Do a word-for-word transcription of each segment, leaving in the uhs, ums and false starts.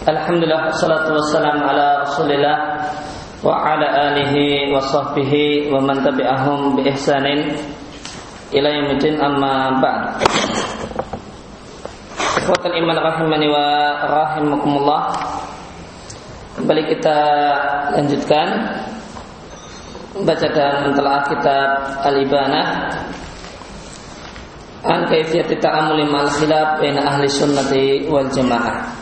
Alhamdulillah, wassalatu wassalamu ala Rasulillah wa ala alihi wa sahbihi wa man tabi'ahum bi ihsanin ila yaumil amma ba'd. Ikhwatal iman rahimani wa rahimakumullah. Kembali kita lanjutkan membaca dan mentelaah kitab Al-Ibanah an kaifiyati ta'amuli ma'al khilaf baina ahli sunnati wal jamaah.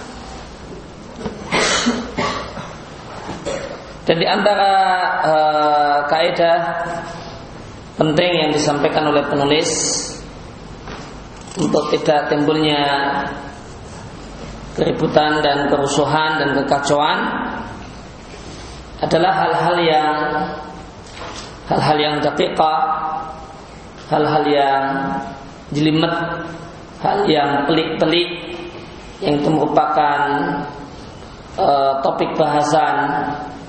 Dan di antara uh, kaidah penting yang disampaikan oleh penulis untuk tidak timbulnya keributan dan kerusuhan dan kekacauan adalah hal-hal yang hal-hal yang daqiqah, hal-hal yang jelimet, hal yang pelik-pelik yang itu merupakan uh, topik bahasan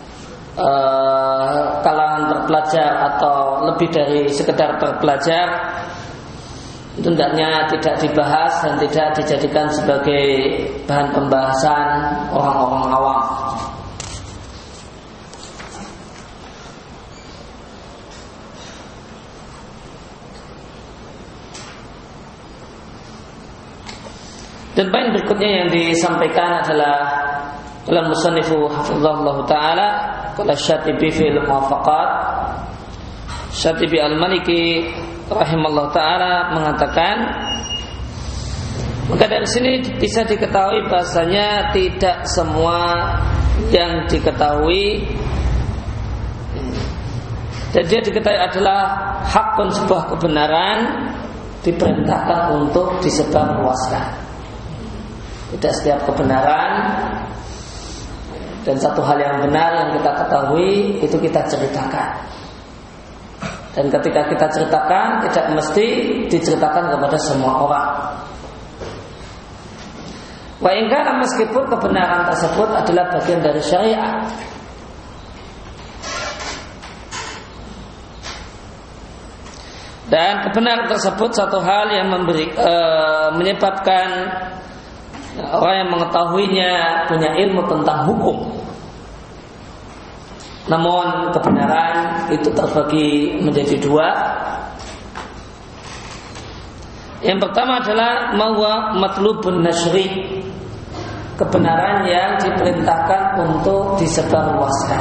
Uh, kalangan terpelajar atau lebih dari sekedar terpelajar, itu hendaknya tidak dibahas dan tidak dijadikan sebagai bahan pembahasan orang-orang awam. Dan poin berikutnya yang disampaikan adalah dalam musannifu hafizahullah ta'ala qala Syatibi fil muwafaqat. Syatibi al-Maliki rahimallahu ta'ala mengatakan, maka dari sini bisa diketahui bahasanya tidak semua yang diketahui dan dia diketahui adalah hakun, sebuah kebenaran diperintahkan untuk disebarluaskan. Tidak setiap kebenaran dan satu hal yang benar yang kita ketahui itu kita ceritakan. Dan ketika kita ceritakan tidak mesti diceritakan kepada semua orang. Wa in kana, meskipun kebenaran tersebut adalah bagian dari syariat. Dan kebenaran tersebut satu hal yang memberi, e, menyebabkan orang yang mengetahuinya punya ilmu tentang hukum. Namun kebenaran itu terbagi menjadi dua. Yang pertama adalah mawa matlubun nasyri, kebenaran yang diperintahkan untuk disebarluaskan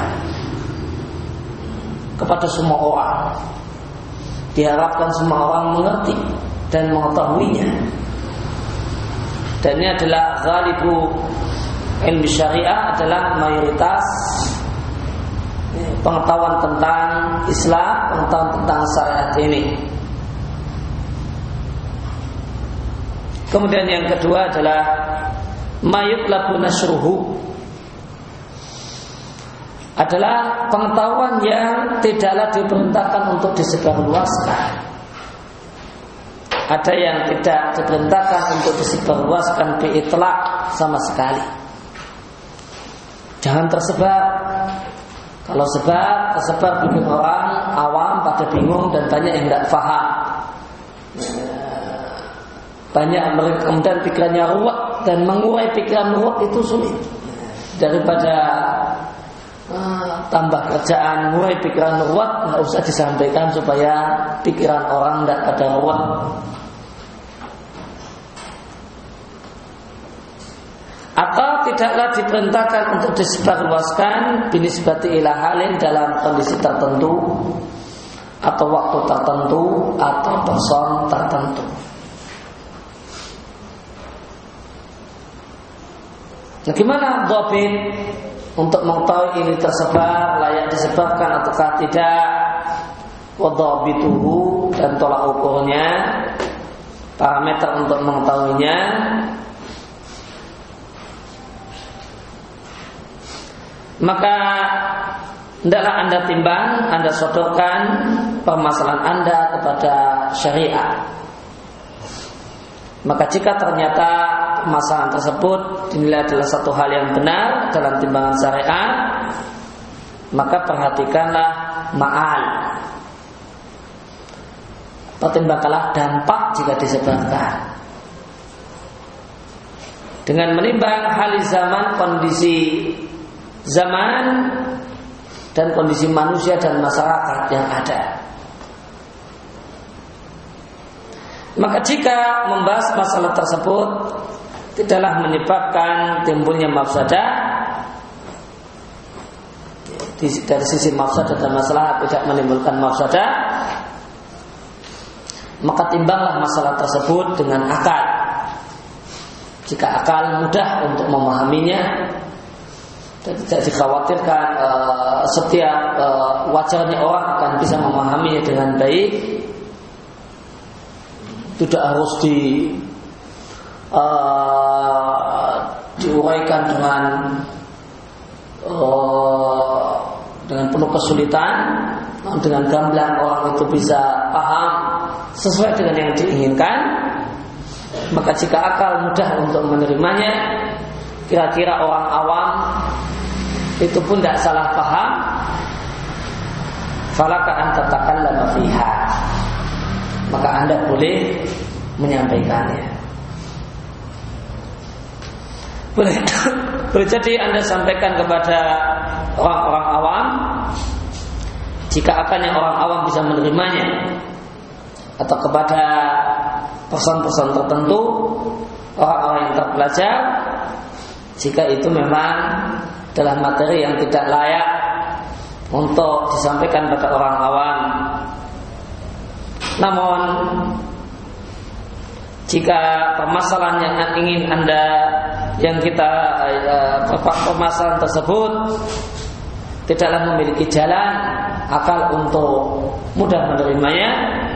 kepada semua orang. Diharapkan semua orang mengerti dan mengetahuinya. Dan ini adalah ghalibu ilmu syariah, adalah mayoritas pengetahuan tentang Islam, pengetahuan tentang syariat ini. Kemudian yang kedua adalah mayutlabu nasruhu, adalah pengetahuan yang tidaklah diperintahkan untuk disebarluaskan. Ada yang tidak diperintahkan untuk disebarluaskan bi-itlaq sama sekali. Jangan tersebar. Kalau sebar, tersebar bikin orang awam pada bingung dan banyak yang tidak paham. Banyak mereka kemudian pikirannya ruwet, dan mengurai pikiran ruwet itu sulit. Daripada uh, tambah kerjaan ngurai pikiran ruwet, nggak usah disampaikan supaya pikiran orang tidak pada ruwet. Atau tidaklah diperintahkan untuk disebarluaskan binisbati ila halin, dalam kondisi tertentu atau waktu tertentu atau person tertentu. Nah, gimana dhabit untuk mengetahui ini tersebar, layak disebarkan ataukah tidak? Wa dhabituhu, dan tolak ukurnya, parameter untuk mengetahuinya. Maka hendaklah Anda timbang, Anda sodorkan permasalahan Anda kepada syariat. Maka jika ternyata permasalahan tersebut dinilai adalah satu hal yang benar dalam timbangan syariat, maka perhatikanlah ma'al, pertimbangkanlah dampak jika disebarkan. dengan menimbang hal zaman, kondisi zaman dan kondisi manusia dan masyarakat yang ada. Maka jika membahas masalah tersebut tidaklah menyebabkan timbulnya mafsadah, dari sisi mafsadah dan masalah tidak menimbulkan mafsadah, maka timbanglah masalah tersebut dengan akal. Jika akal mudah untuk memahaminya dan tidak dikhawatirkan uh, setiap uh, wajarnya orang akan bisa memahaminya dengan baik, tidak harus di uh, diuraikan dengan uh, dengan penuh kesulitan, dengan gamblang orang itu bisa paham sesuai dengan yang diinginkan. Maka jika akal mudah untuk menerimanya, kira-kira orang awam itu pun tidak salah paham, falaka an tatakallama fiha, maka Anda boleh menyampaikannya. Boleh, boleh jadi Anda sampaikan kepada orang-orang awam jika akalnya orang awam bisa menerimanya, atau kepada person-person tertentu, orang-orang yang terpelajar, jika itu memang adalah materi yang tidak layak untuk disampaikan pada orang awam. Namun jika permasalahan yang ingin Anda, yang kita permasalahan tersebut tidaklah memiliki jalan akal untuk mudah menerimanya,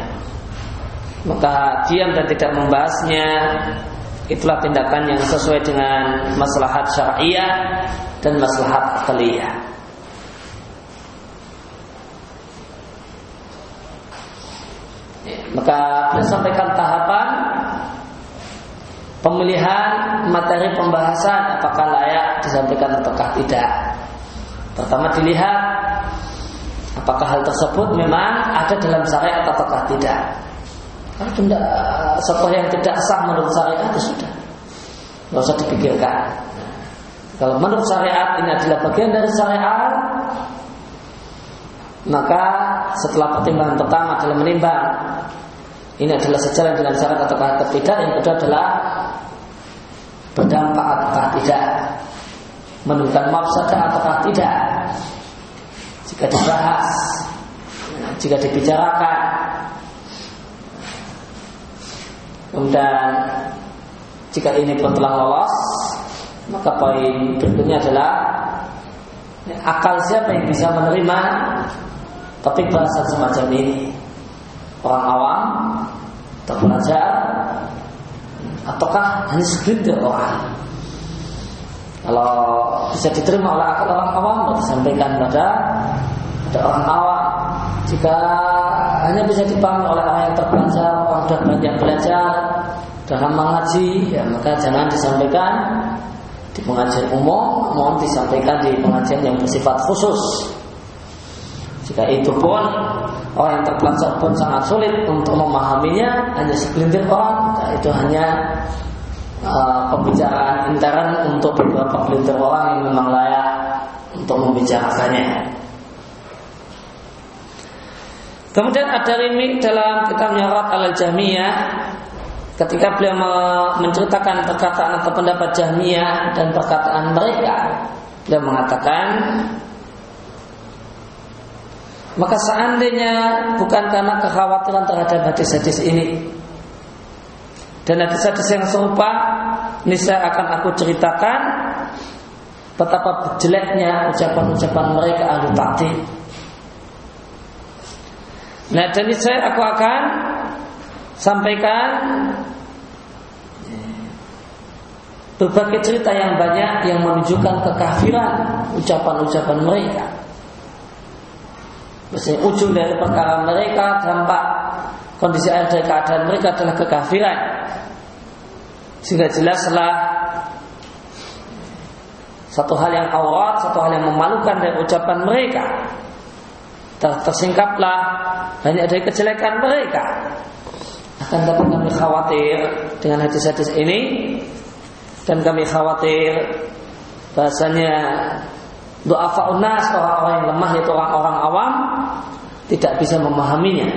maka diam dan tidak membahasnya itulah tindakan yang sesuai dengan maslahat syar'iyah dan maslahat aqliyah. Maka beliau sampaikan tahapan pemilihan materi pembahasan, apakah layak disampaikan ataukah tidak. Pertama dilihat apakah hal tersebut memang ada dalam syariat ataukah tidak. Kalau tidak, sesuatu yang tidak sah menurut syariat itu sudah nggak usah dipikirkan. Kalau menurut syariat ini adalah bagian dari syariat, maka setelah pertimbangan pertama adalah menimbang ini adalah sejalan dengan syariat ataukah tidak. Yang kedua adalah berdampak ataukah tidak, menimbulkan mafsadah ataukah tidak. Jika dibahas, jika dibicarakan, kemudian jika ini pun telah lolos, maka poin berikutnya adalah akal siapa yang bisa menerima topik bahasan semacam ini, orang awam, terpelajar, ataukah hanya segelintir orang. Kalau bisa diterima oleh akal orang awam, disampaikan pada pada orang awam. Jika hanya bisa dipahami oleh orang yang terpelajar, orang sudah banyak belajar dalam mengaji, ya maka jangan disampaikan di pengajian umum, mohon disampaikan di pengajian yang bersifat khusus. Jika itu pun orang yang terpelajar pun sangat sulit untuk memahaminya, hanya segelintir orang, nah itu hanya uh, pembicaraan intern untuk beberapa gelintir orang yang memang layak untuk membicarakannya. Kemudian Ad-Darimi dalam kitabnya Rad al-Jahmiyah, ketika beliau menceritakan perkataan atau pendapat Jahmiyah dan perkataan mereka, beliau mengatakan, maka seandainya bukan karena kekhawatiran terhadap hadis-hadis ini dan hadis-hadis yang serupa, niscaya akan aku ceritakan betapa jeleknya ucapan-ucapan mereka ahli ta'til. Nah, dan saya aku akan sampaikan berbagai cerita yang banyak yang menunjukkan kekafiran ucapan-ucapan mereka. Maksudnya ujung dari perkara mereka, dampak kondisi akhir dari keadaan mereka adalah kekafiran. Sehingga jelaslah satu hal yang aurat, satu hal yang memalukan dari ucapan mereka. Tersingkaplah banyak dari kejelekan mereka. Akan dapat kami khawatir dengan hadis-hadis ini, dan kami khawatir bahasanya du'afa'un nas, orang-orang yang lemah yaitu orang-orang awam, tidak bisa memahaminya.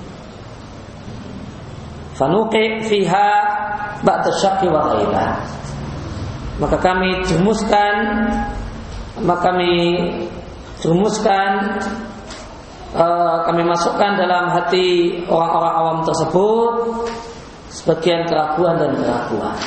Fanuqi fiha ba'da syaqi wa ghaibah. Maka kami jerumuskan maka kami jerumuskan uh, kami masukkan dalam hati orang-orang awam tersebut sebagian keraguan dan keraguan.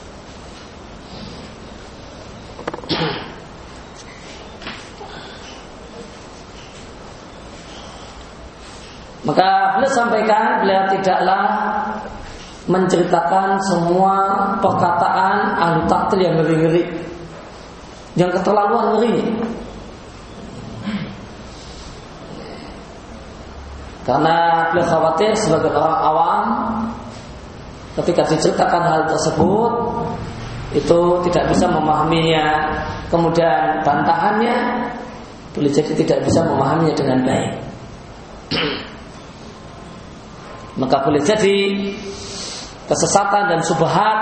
Maka beliau sampaikan, beliau tidaklah menceritakan semua perkataan ahli taktil yang ngeri-ngeri, yang keterlaluan ngerinya. Karena beliau khawatir sebagai orang awam, ketika diceritakan hal tersebut itu tidak bisa memahaminya, kemudian bantahannya boleh jadi tidak bisa memahaminya dengan baik. Maka boleh jadi kesesatan dan subhat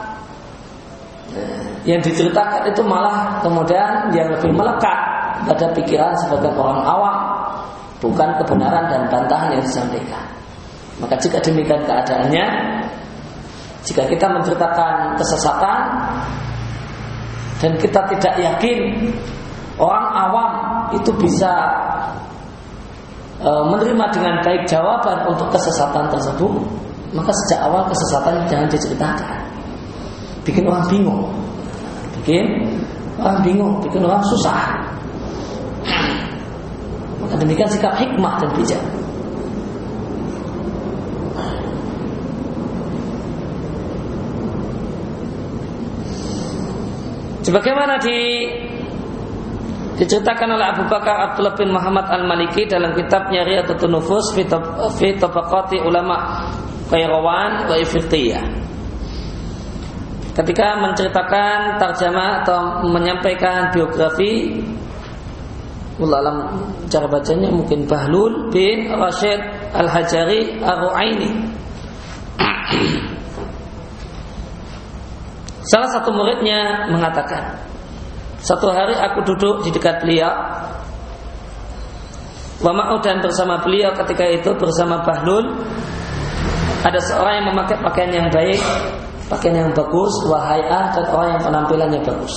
yang diceritakan itu malah kemudian yang lebih melekat pada pikiran sebagai orang awam, bukan kebenaran dan bantahan yang disampaikan. Maka jika demikian keadaannya, jika kita menceritakan kesesatan dan kita tidak yakin orang awam itu bisa e, menerima dengan baik jawaban untuk kesesatan tersebut, maka sejak awal kesesatan jangan diceritakan. Bikin orang bingung, bikin orang bingung, bikin orang susah. Maka demikian sikap hikmah dan bijak. Sebagaimana di, diceritakan oleh Abu Bakar Abdullah bin Muhammad Al-Maliki dalam kitabnya Riyadhatun Nufus fi Tabaqati Ulama Qairawan wa Ifriqiyah, ketika menceritakan tarjamah atau menyampaikan biografi, ulang cara bacanya mungkin Bahlul bin Rashid Al-Hajari Ar-Ru'aini. Salah satu muridnya mengatakan, satu hari aku duduk di dekat beliau, wa ma'u, dan bersama beliau ketika itu bersama Bahlul ada seorang yang memakai pakaian yang baik, pakaian yang bagus, wahai'ah, dan orang yang penampilannya bagus.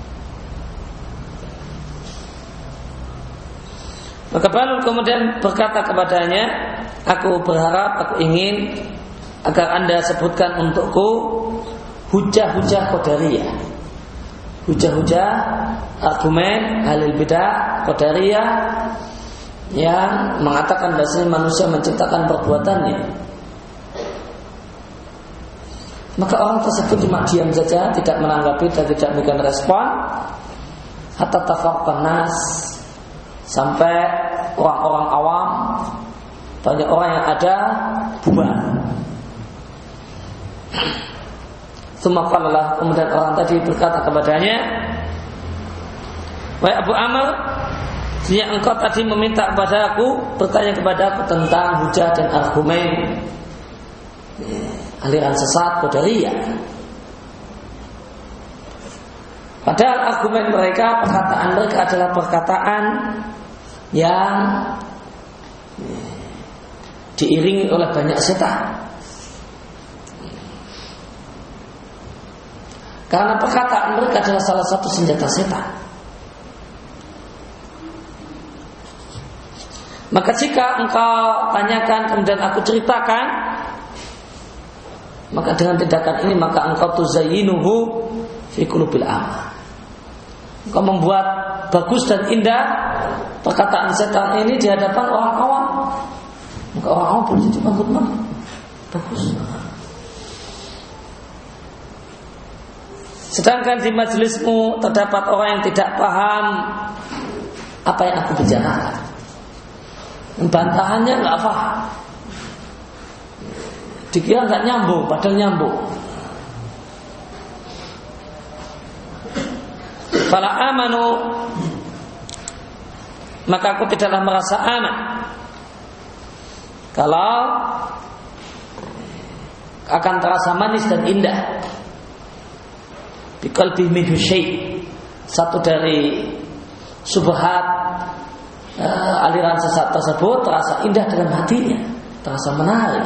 Maka Bahlul kemudian berkata kepadanya, aku berharap, aku ingin agar anda sebutkan untukku hujah-hujah Qadariyah, hujah-hujah argumen ahlul bidah Qadariyah yang mengatakan bahwasanya manusia menciptakan perbuatannya. Maka orang tersebut cuma diam saja, tidak menanggapi dan tidak memberikan respon. Hatta tafaqqan nas, sampai orang-orang awam, banyak orang yang ada bubar. Sumaqalallah, kemudian orang tadi berkata kepadanya, wahai Abu Amr, sejak engkau tadi meminta kepada aku, bertanya kepada aku tentang hujah dan argumen aliran sesat Qadariyah. Padahal argumen mereka, perkataan mereka adalah perkataan yang diiringi oleh banyak setan. Karena perkataan mereka adalah salah satu senjata setan. Maka jika engkau tanyakan kemudian aku ceritakan, maka dengan tindakan ini maka engkau tuzayyinuhu fi qulubil amah. Engkau membuat bagus dan indah perkataan setan ini di hadapan orang awam. Maka orang awam boleh jadi bangun bagus. Sedangkan di majelismu terdapat orang yang tidak paham apa yang aku bicarakan. Bantahannya nggak paham. Dikira nggak nyambung, padahal nyambung. Fala amanu, maka aku tidaklah merasa aman kalau akan terasa manis dan indah biqalbi minhu syai', satu dari subhat uh, aliran sesat tersebut terasa indah dalam hatinya, terasa menarik.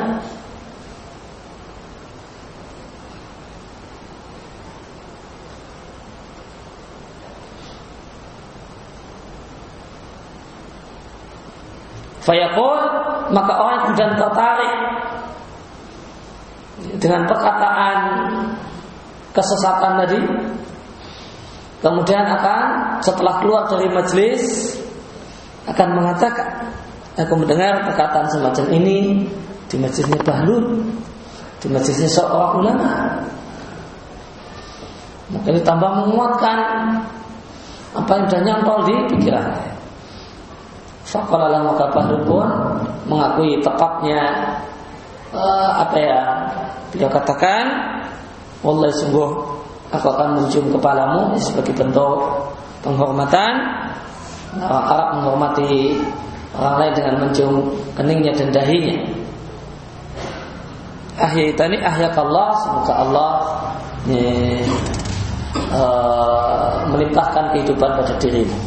Fayaqul, maka orang kemudian tertarik dengan perkataan kesesatan tadi, kemudian akan setelah keluar dari majelis akan mengatakan, aku mendengar perkataan semacam ini di majelisnya Bahlul, di majelisnya seorang ulama. Maka ini tambah menguatkan apa yang sudah nyantol di pikirannya. Faqala maka Bahlul pun mengakui tepatnya uh, apa ya beliau katakan, wallahi sungguh aku akan mencium kepalamu sebagai bentuk penghormatan. Orang Arab menghormati orang lain dengan mencium keningnya dan dahinya. Ahyaitani ahyakallah, semoga Allah ini, uh, melimpahkan kehidupan pada dirimu.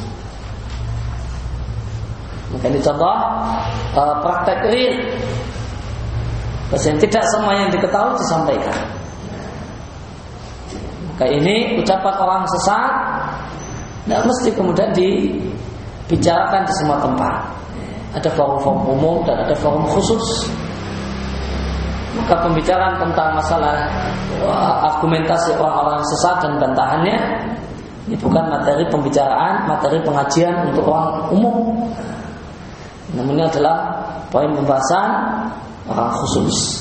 Maka ini contoh uh, praktek real. Bahasa tidak semua yang diketahui disampaikan. Maka ini ucapan orang sesat tidak mesti kemudian dibicarakan di semua tempat. Ada forum-forum umum dan ada forum khusus. Maka pembicaraan tentang masalah uh, argumentasi orang-orang sesat dan bantahannya ini bukan materi pembicaraan, materi pengajian untuk orang umum. Namun ini adalah poin pembahasan orang khusus.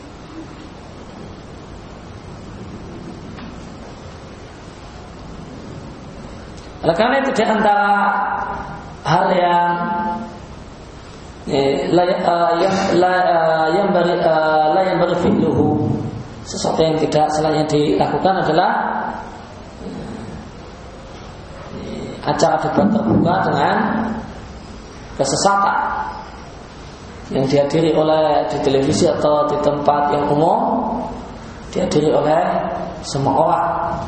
Oleh karena itu di antara hal yang eh, la, uh, yang la, uh, yang beri uh, la yang beri fi'luhu, sesuatu yang tidak selainnya dilakukan adalah uh, acara debat terbuka dengan kesesatan yang dihadiri oleh di televisi atau di tempat yang umum, dihadiri oleh semua orang.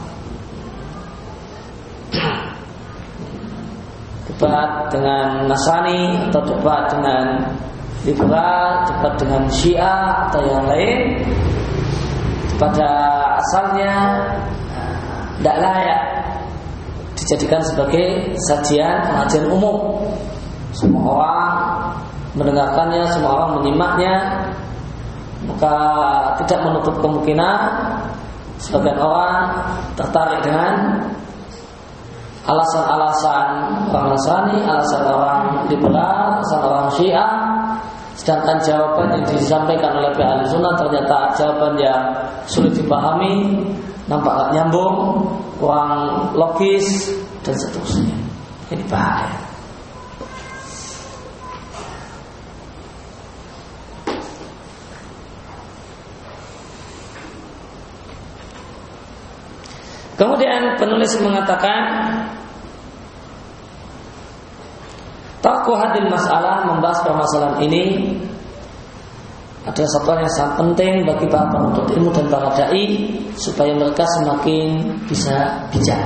Debat dengan Nasrani atau debat dengan liberal, debat dengan Syiah atau yang lain, pada asalnya tidak layak dijadikan sebagai sajian pengajian umum. Semua orang mendengarkannya, semua orang menyimaknya, maka tidak menutup kemungkinan sebagian orang tertarik dengan alasan-alasan orang Nasrani, alasan orang liberal, alasan orang Syiah. Sedangkan jawaban yang disampaikan oleh pihak Ahlussunnah ternyata jawaban yang sulit dipahami, nampak tak nyambung, kurang logis dan seterusnya. Ini bahaya. Kemudian penulis mengatakan, Tarku hadil masalah, membahas permasalahan ini adalah satu yang sangat penting bagi para penuntut ilmu dan para dai supaya mereka semakin bisa bijak,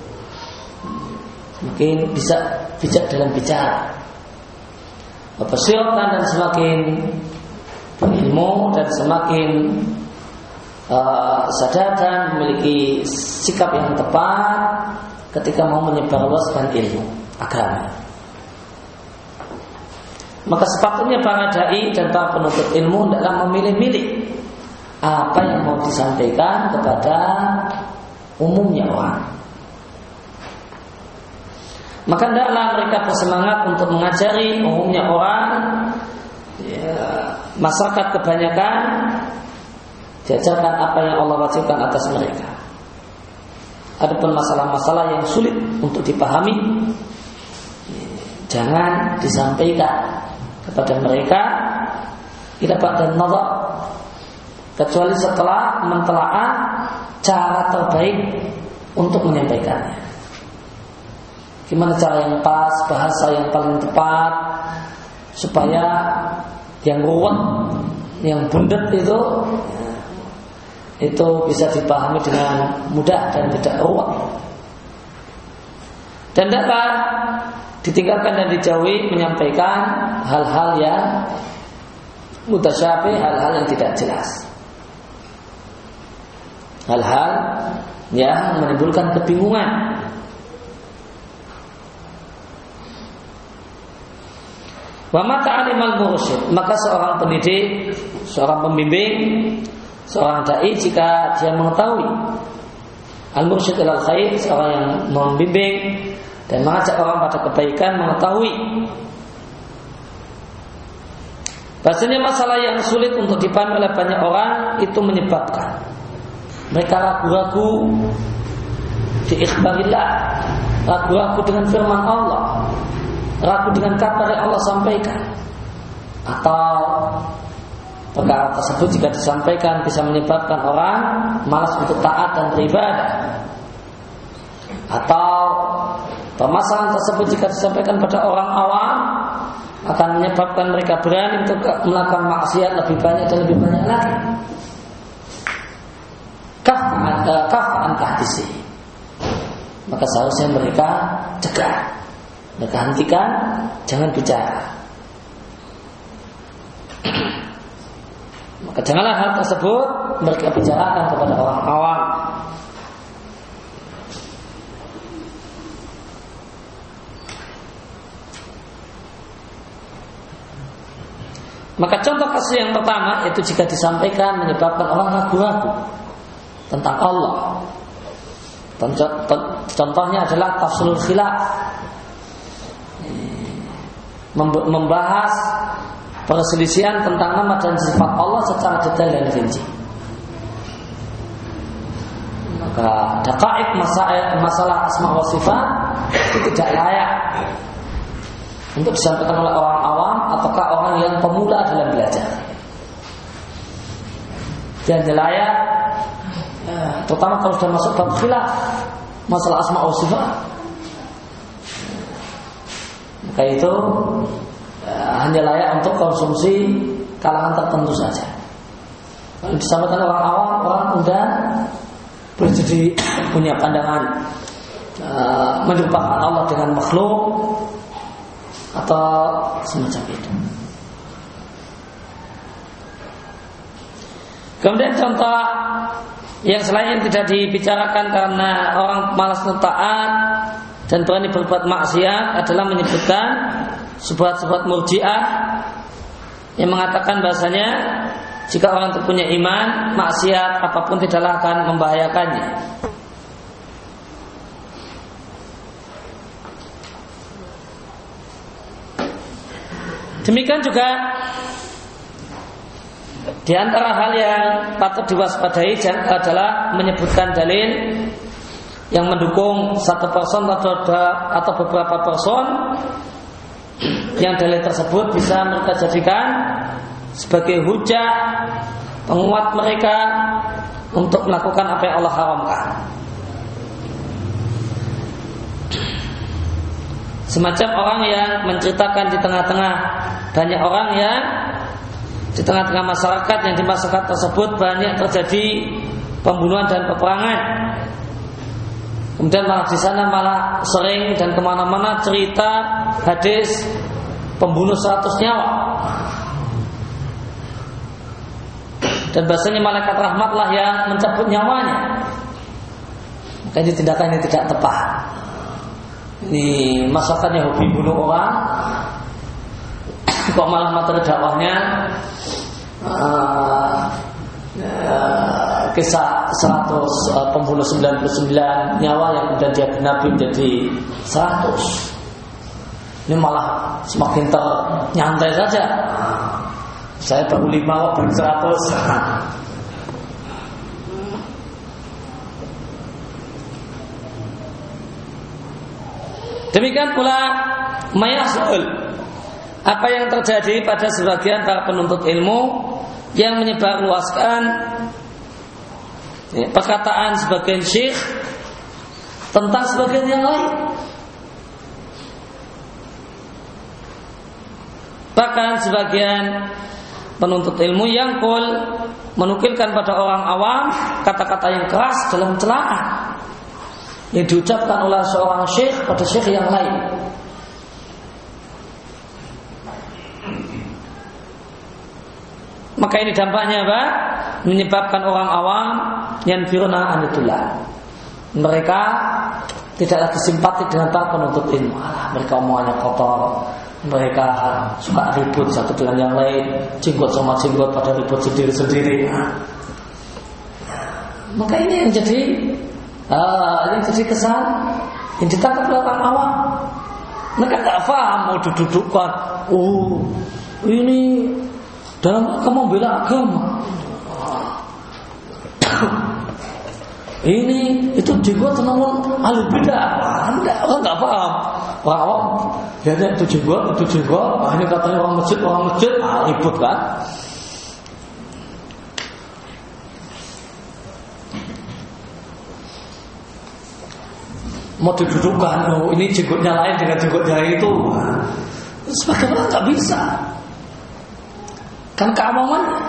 semakin bisa bijak dalam bicara, bersyiratan dan semakin berilmu dan semakin Uh, sadar dan memiliki sikap yang tepat ketika mau menyebarluaskan ilmu agama. Maka sepatutnya para dai dan para penuntut ilmu adalah memilih-milih apa yang mau disampaikan kepada umumnya orang. Maka hendaklah mereka bersemangat untuk mengajari umumnya orang, ya, masyarakat kebanyakan diajarkan apa yang Allah wajibkan atas mereka. Adapun masalah-masalah yang sulit untuk dipahami, jangan disampaikan kepada mereka ila ba'da nazar, kecuali setelah mentelaah cara terbaik untuk menyampaikannya. Gimana cara yang pas, bahasa yang paling tepat, supaya yang ruwet, yang bundet itu itu bisa dipahami dengan mudah dan tidak ruwet. Dan dapat ditinggalkan dan dijauhi menyampaikan hal-hal yang mutasyabih, hal-hal yang tidak jelas, hal-hal yang menimbulkan kebingungan. Wa mata alimal mursyid, maka seorang pendidik, seorang pembimbing, seorang dai jika dia mengetahui al-mursyid ilal khair, seorang yang membimbing dan mengajak orang pada kebaikan, mengetahui bahasanya masalah yang sulit untuk dipahami oleh banyak orang itu menyebabkan mereka ragu-ragu di ikhbarillah, ragu-ragu dengan firman Allah, ragu dengan kabar yang Allah sampaikan, atau perkara tersebut jika disampaikan bisa menyebabkan orang malas untuk taat dan beribadah, atau permasalahan tersebut jika disampaikan pada orang awam akan menyebabkan mereka berani untuk melakukan maksiat lebih banyak dan lebih banyak lagi. Kafa'an kafa'an tahdisi, maka seharusnya mereka cegah, mereka hentikan, jangan bicara. Maka janganlah hal tersebut mereka bicarakan kepada orang awam. Maka contoh kasus yang pertama itu jika disampaikan menyebabkan orang ragu-ragu tentang Allah. Contohnya adalah tafsirul khilaf, membahas perselisihan tentang nama dan sifat Allah secara detail dan rinci. Maka daqaiq masalah, masalah asma wa sifat itu tidak layak untuk disampaikan oleh orang awam ataukah orang yang pemula dalam belajar. Dan layak, terutama kalau sudah masuk bab khilaf masalah asma wa sifat, maka itu hanya layak untuk konsumsi kalangan tertentu saja. Kalau disampaikan orang awam, orang muda boleh jadi punya pandangan uh, menyerupakan Allah dengan makhluk atau semacam itu. Kemudian contoh yang selain tidak dibicarakan karena orang malas taat dan berani berbuat maksiat adalah menyebutkan subhat-subhat murji'ah yang mengatakan bahasanya jika orang itu punya iman, maksiat apapun tidaklah akan membahayakannya. Demikian juga di antara hal yang patut diwaspadai adalah menyebutkan dalil yang mendukung satu person atau, atau beberapa person yang dalil tersebut bisa mereka jadikan sebagai hujah penguat mereka untuk melakukan apa yang Allah haramkan. Semacam orang yang menceritakan di tengah-tengah banyak orang yang di tengah-tengah masyarakat yang di masyarakat tersebut banyak terjadi pembunuhan dan peperangan. Kemudian malah di sana malah sering dan kemana-mana cerita hadis pembunuh seratus nyawa. Dan bahasanya malaikat rahmatlah yang mencabut nyawanya. Maka ini tindakan yang tidak tepat. Ini masyarakatnya hobi bunuh orang, kok malah materi dakwahnya uh, uh, kisah seratus uh, pembunuh sembilan puluh sembilan nyawa yang kemudian dia genapi menjadi seratus. Ini malah semakin ternyantai saja. Saya baru lima kok belum seratus. Demikian pula mayasul, apa yang terjadi pada sebagian para penuntut ilmu yang menyebarluaskan ya, perkataan sebagian syekh tentang sebagian yang lain. Bahkan sebagian penuntut ilmu yang kul menukilkan pada orang awam kata-kata yang keras dalam celaan yang diucapkan oleh seorang syekh pada syekh yang lain. Maka ini dampaknya apa? Menyebabkan orang awam yang firuna anitullah. Mereka tidak lagi simpati dengan para penuntut ilmu. Alah, mereka omongannya kotor. Mereka suka ribut satu dengan yang lain, jenggot sama jenggot pada ribut sendiri-sendiri. Nah, maka ini yang jadi uh, yang jadi kesan yang ditangkap oleh orang awam. Mereka tak paham mau dudukkan. Oh, ini dalam agama membela agama. Ini itu jenggot namun ahli bidah. Anda orang nggak paham. Orang awam lihatnya itu jenggot, itu jenggot. Ah, ini katanya orang masjid, orang masjid, ah, ribut kan? Mau didudukkan, oh ini jenggotnya lain dengan jenggotnya itu. Sebagaimana nggak bisa. Kan keawamannya.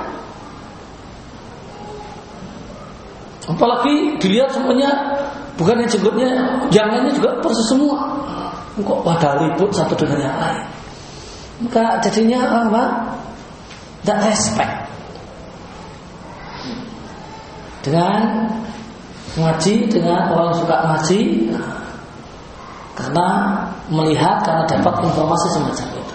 Apalagi dilihat semuanya bukan yang jenggotnya, yang lainnya juga persis semua. Kok pada ribut satu dengan yang lain. Maka jadinya apa? Tidak respect dengan ngaji, dengan orang yang suka ngaji, karena melihat, karena dapat informasi semacam itu.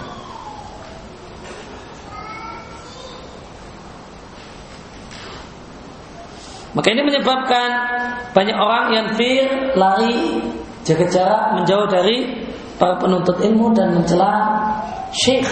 Maka ini menyebabkan banyak orang yang fir, lari, jaga jarak, menjauh dari para penuntut ilmu dan mencela syekh.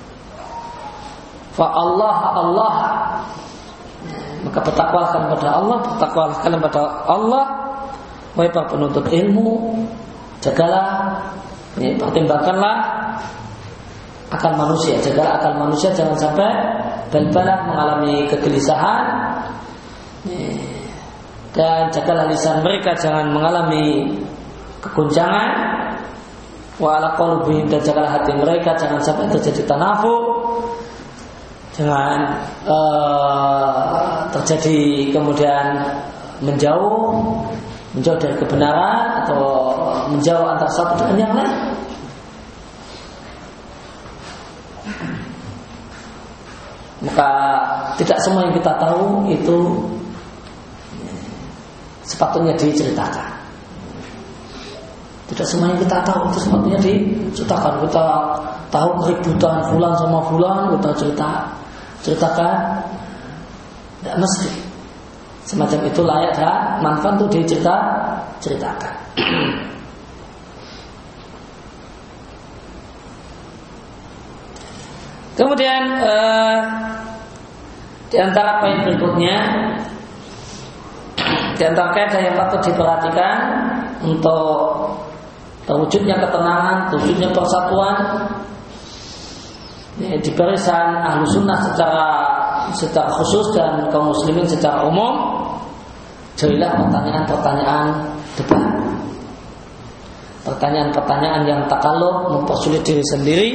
Fa Allah Allah. Maka bertakwalah kalian kepada Allah, bertakwalah kalian kepada Allah, wahai para penuntut ilmu, jagalah, ya, pertimbangkanlah akal manusia, jagalah akal manusia, jangan sampai bal-balah mengalami kegelisahan. Dan jagalah lisan mereka jangan mengalami keguncangan. Wa ala qulubihim, dan jagalah hati mereka jangan sampai terjadi tanafuk, jangan uh, terjadi kemudian menjauh menjauh dari kebenaran atau menjauh antara satu dengan yang lain. Maka tidak semua yang kita tahu itu sepatutnya diceritakan. Tidak semua yang kita tahu itu sepatutnya diceritakan. Kita tahu keributan fulan sama fulan, kita cerita ceritakan. Tidak mesti. Semacam itu layak dan manfaat untuk dicerita ceritakan. Kemudian eh, di antara poin berikutnya, di antara kaidah yang patut diperhatikan untuk terwujudnya ketenangan, terwujudnya persatuan ya, di barisan ahlu sunnah secara secara khusus dan kaum muslimin secara umum, jauhilah pertanyaan-pertanyaan debat, pertanyaan-pertanyaan yang takalluf, mempersulit diri sendiri,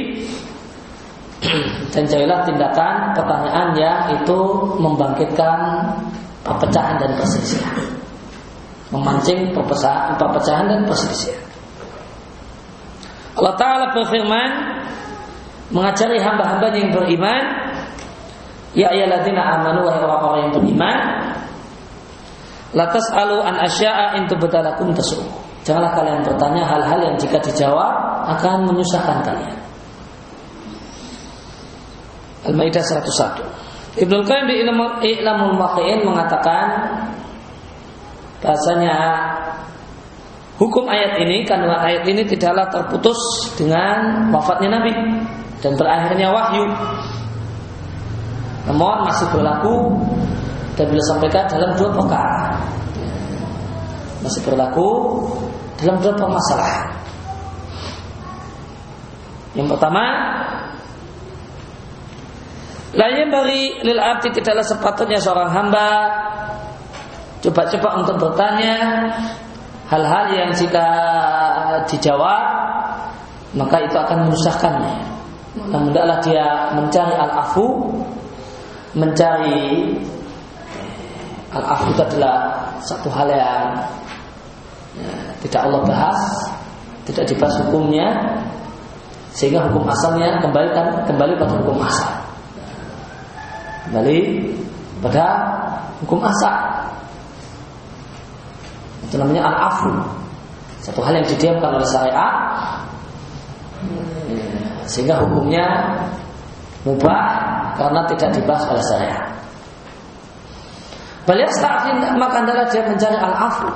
dan jauhilah tindakan pertanyaan yang itu membangkitkan perpecahan dan perselisihan, memancing perpecahan, perpecahan dan perselisihan. Allah Ta'ala berfirman mengajari hamba-hamba yang beriman, ya ayyuhalladzina amanu, wahai orang-orang yang beriman, la tas'alu an asya'a in tubdalakum tasu'. Janganlah kalian bertanya hal-hal yang jika dijawab akan menyusahkan kalian. Al-Maidah seratus satu. Ibnu Qayyim di I'lamul Muwaqqi'in mengatakan bahasanya hukum ayat ini, kandungan ayat ini tidaklah terputus dengan wafatnya Nabi dan berakhirnya wahyu, namun masih berlaku dan beliau sampaikan dalam dua perkara, masih berlaku dalam dua permasalahan. Yang pertama, la yanbaghi lil abdi, tidaklah sepatutnya seorang hamba coba-coba untuk bertanya hal-hal yang jika dijawab maka itu akan menyusahkannya. Maka hendaklah dia mencari al-afu, mencari al-afu itu adalah satu hal yang ya, tidak Allah bahas, tidak dibahas hukumnya, sehingga hukum asalnya kembali kembali pada hukum asal, kembali pada hukum asal. Itu namanya al-afu, satu hal yang didiamkan oleh syariat, sehingga hukumnya mubah karena tidak dibahas oleh syariat. Beliau stafin, maka adalah dia mencari al-afu.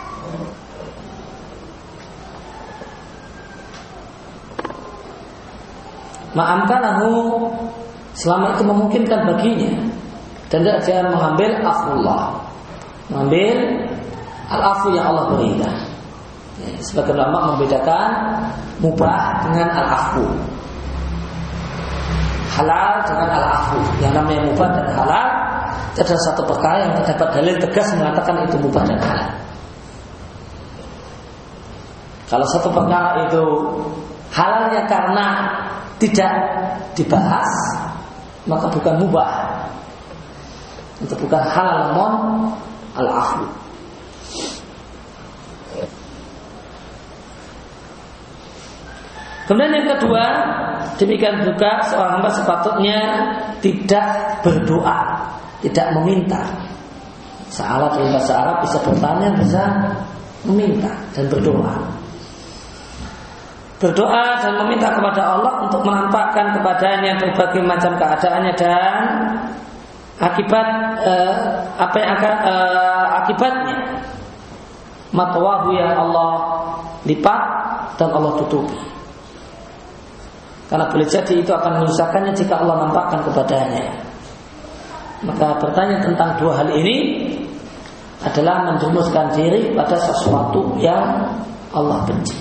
Ma'amkanahu, selama itu memungkinkan baginya, dan dia mengambil afullah, mengambil al-afu yang Allah berikan. Ya, sebagian ulama membedakan mubah dengan al-afu, halal dengan al-afu. Yang namanya mubah dan halal itu adalah satu perkara yang terdapat dalil tegas mengatakan itu mubah dan halal. Kalau satu perkara itu halalnya karena tidak dibahas, maka bukan mubah, itu bukan halal, namun al-afu. Kemudian yang kedua, demikian juga seorang hamba sepatutnya tidak berdoa, tidak meminta. Salah dalam bahasa Arab bisa bertanya, bisa meminta dan berdoa. Berdoa dan meminta kepada Allah untuk menampakkan kepadanya berbagai macam keadaannya dan akibat eh, apa yang akan eh, akibatnya, matwahu yang Allah lipat dan Allah tutupi. Karena boleh jadi itu akan menyusahkannya jika Allah nampakkan kepadanya. Maka bertanya tentang dua hal ini adalah menjerumuskan diri pada sesuatu yang Allah benci.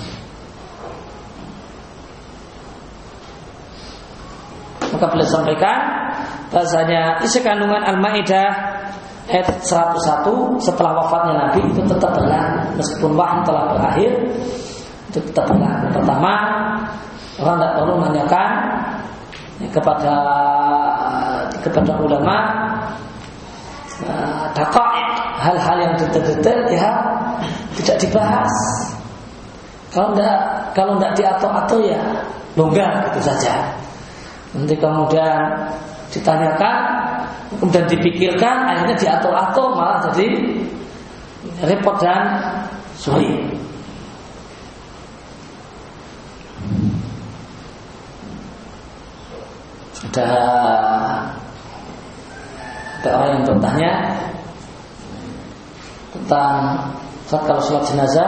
Maka boleh sampaikan bahasanya isi kandungan Al-Maidah ayat seratus satu setelah wafatnya Nabi itu tetap berlaku meskipun wahyu telah berakhir, itu tetap berlaku. Pertama, orang tidak perlu menanyakan kepada kepada ulama daqaiq, hal-hal yang detail-detail ya tidak dibahas. Kalau tidak kalau tidak diatur-atur ya longgar gitu saja. Nanti kemudian ditanyakan, kemudian dipikirkan, akhirnya diatur-atur malah jadi repot dan sulit. Ada ada orang yang bertanya tentang saat kalau sholat jenazah,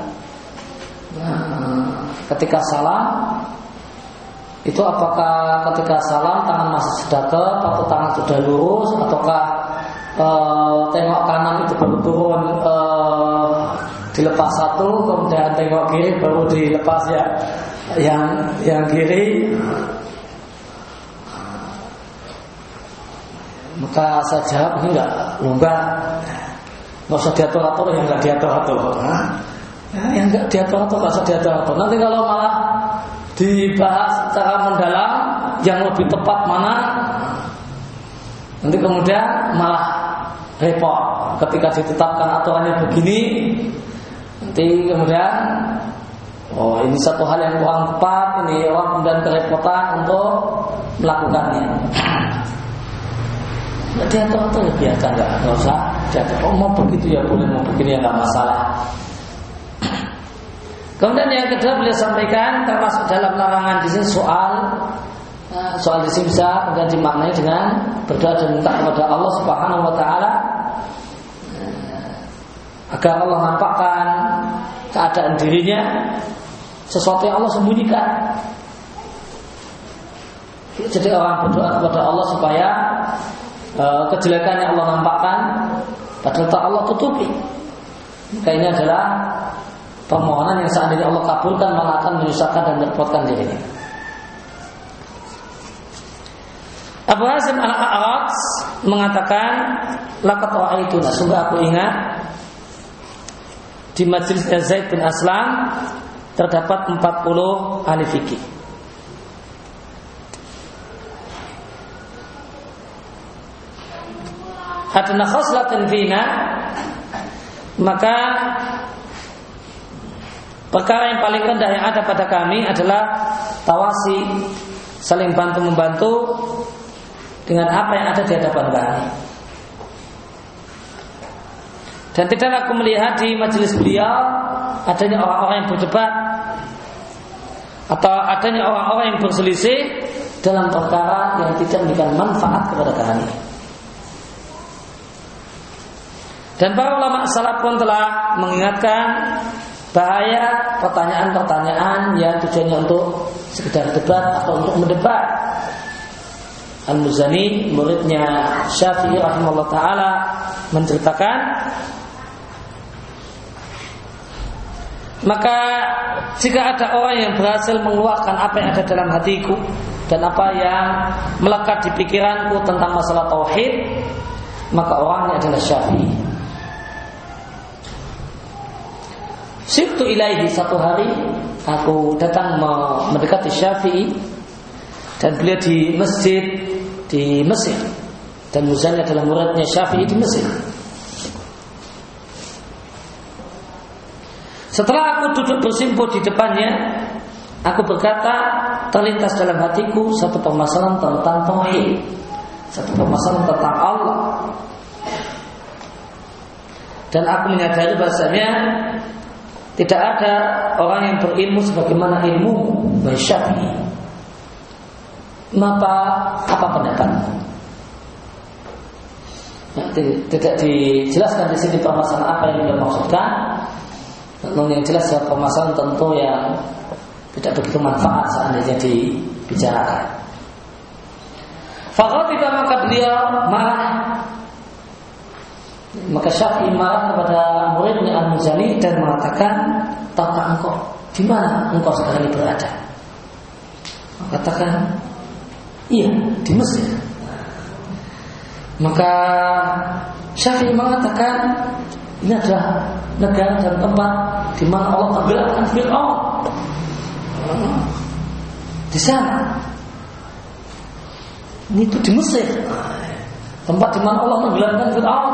nah, ketika salam itu apakah ketika salam tangan masih sedekap atau tangan sudah lurus, ataukah e, tengok kanan itu baru turun e, dilepas satu, kemudian tengok kiri baru dilepas ya yang yang kiri. Maka saya jawab ini enggak longgar, nggak usah diatur-atur, yang enggak diatur-atur, nah, yang enggak diatur-atur nggak usah diatur-atur. Nanti kalau malah dibahas secara mendalam yang lebih tepat mana, nanti kemudian malah repot ketika ditetapkan aturannya begini, nanti kemudian oh ini satu hal yang kurang tepat, ini orang kemudian kerepotan untuk melakukannya. Nggak diatur-atur ya biarkan, nggak nggak usah diatur. Oh mau begitu ya boleh, mau begini ya nggak masalah. Kemudian yang kedua beliau sampaikan termasuk dalam larangan di sini soal soal di sini bisa kemudian dimaknai dengan berdoa dan minta kepada Allah Subhanahu Wa Taala agar Allah nampakkan keadaan dirinya, sesuatu yang Allah sembunyikan. Jadi orang berdoa kepada Allah supaya uh, kejelekan yang Allah nampakkan padahal tak Allah tutupi. Maka ini adalah permohonan yang seandainya Allah kabulkan malah akan menyusahkan dan merepotkan dirinya. Abu Hasim Al-A'raj mengatakan, laqad ra'aituna, sungguh aku ingat di majelis Zaid bin Aslam terdapat empat puluh ahli fikih. adna khoslatin fina, maka perkara yang paling rendah yang ada pada kami adalah tawasi, saling bantu membantu dengan apa yang ada di hadapan kami. Dan tidak aku melihat di majelis beliau adanya orang-orang yang berdebat atau adanya orang-orang yang berselisih dalam perkara yang tidak memberikan manfaat kepada kami. Dan para ulama salaf pun telah mengingatkan bahaya pertanyaan-pertanyaan yang tujuannya untuk sekedar debat atau untuk mendebat. Al-Muzani, muridnya Syafi'i rahimahullah ta'ala, menceritakan, maka jika ada orang yang berhasil mengeluarkan apa yang ada dalam hatiku dan apa yang melekat di pikiranku tentang masalah tauhid, maka orangnya adalah Syafi'i. Sirtu ilaihi, satu hari aku datang mendekati Syafi'i dan beliau di masjid di Mesir, dan Muzani adalah muridnya Syafi'i di Mesir. Setelah aku duduk bersimpuh di depannya, aku berkata, terlintas dalam hatiku satu permasalahan tentang tauhid, satu permasalahan tentang Allah. Dan aku menyadari bahasanya tidak ada orang yang berilmu sebagaimana ilmu Syafi'i. Maka apa pendapatmu? Nah, tidak dijelaskan di sini permasalahan apa yang dia maksudkan. Namun yang jelas adalah permasalahan tentu yang tidak begitu manfaat seandainya dibicarakan. Fakhatiba, maka beliau marah. Maka Syafi'i marah kepada muridnya Al-Muzani dan mengatakan, tahukah engkau di mana engkau sekarang ini berada? Katakan, iya, di Mesir. Maka Syafi'i mengatakan, ini adalah negara dan tempat di mana Allah tenggelamkan Fir'aun. Di sana. Ini itu di Mesir, tempat di mana Allah tenggelamkan Fir'aun.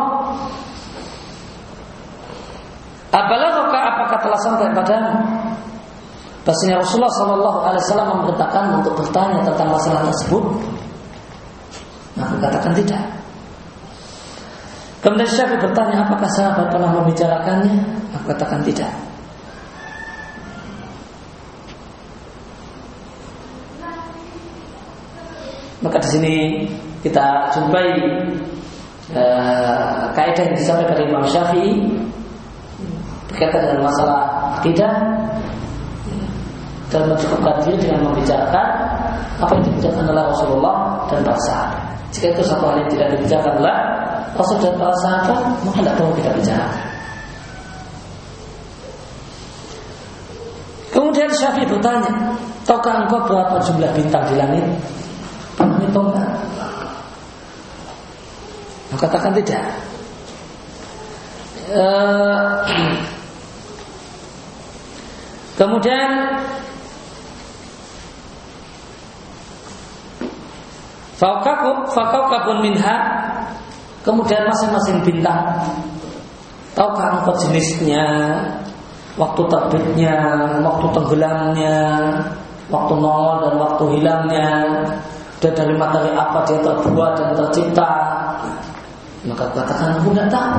Abalagha, apakah telah sampai padamu bahasanya Rasulullah Sallallahu Alaihi Wasallam memerintahkan untuk bertanya tentang masalah tersebut? Nah, aku katakan tidak. Kemudian Syafi'i bertanya, apakah sahabat pernah membicarakannya? Aku katakan tidak. Maka di sini kita jumpai uh, kaidah yang disampaikan oleh Imam Syafi'i berkaitan dengan masalah akidah, dan mencukupkan diri dengan membicarakan apa yang dibicarakan oleh Rasulullah dan para sahabat. Jika itu satu hal yang tidak dibicarakan oleh Rasul dan para sahabat, maka tidak perlu kita bicarakan. Kemudian Syafi'i bertanya, tahukah engkau berapa jumlah bintang di langit? Pernah hitung tak? Aku katakan tidak. Uh, kemudian Fakaukabun minha, kemudian masing-masing bintang, tahukah engkau jenisnya, waktu terbitnya, waktu tenggelamnya, waktu nongol dan waktu hilangnya, dan dari materi apa dia terbuat dan tercipta? Maka katakan aku tidak tahu.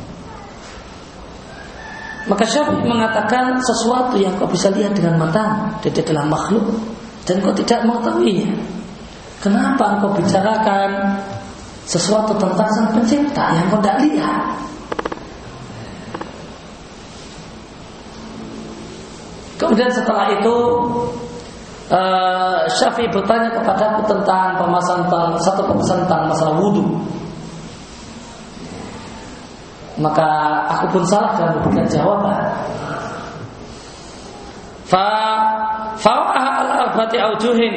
Maka Syafi'i mengatakan, sesuatu yang kau bisa lihat dengan mata, dia adalah makhluk dan kau tidak mengetahuinya. Kenapa engkau bicarakan sesuatu tentang Sang Pencipta yang kau tidak lihat? Kemudian setelah itu uh, Syafi'i bertanya kepadaku tentang permasalahan satu permasalahan tentang masalah wudu. Maka aku pun salah dalam memberikan jawaban. Fa fa'aha al-arba'ati aujuhin.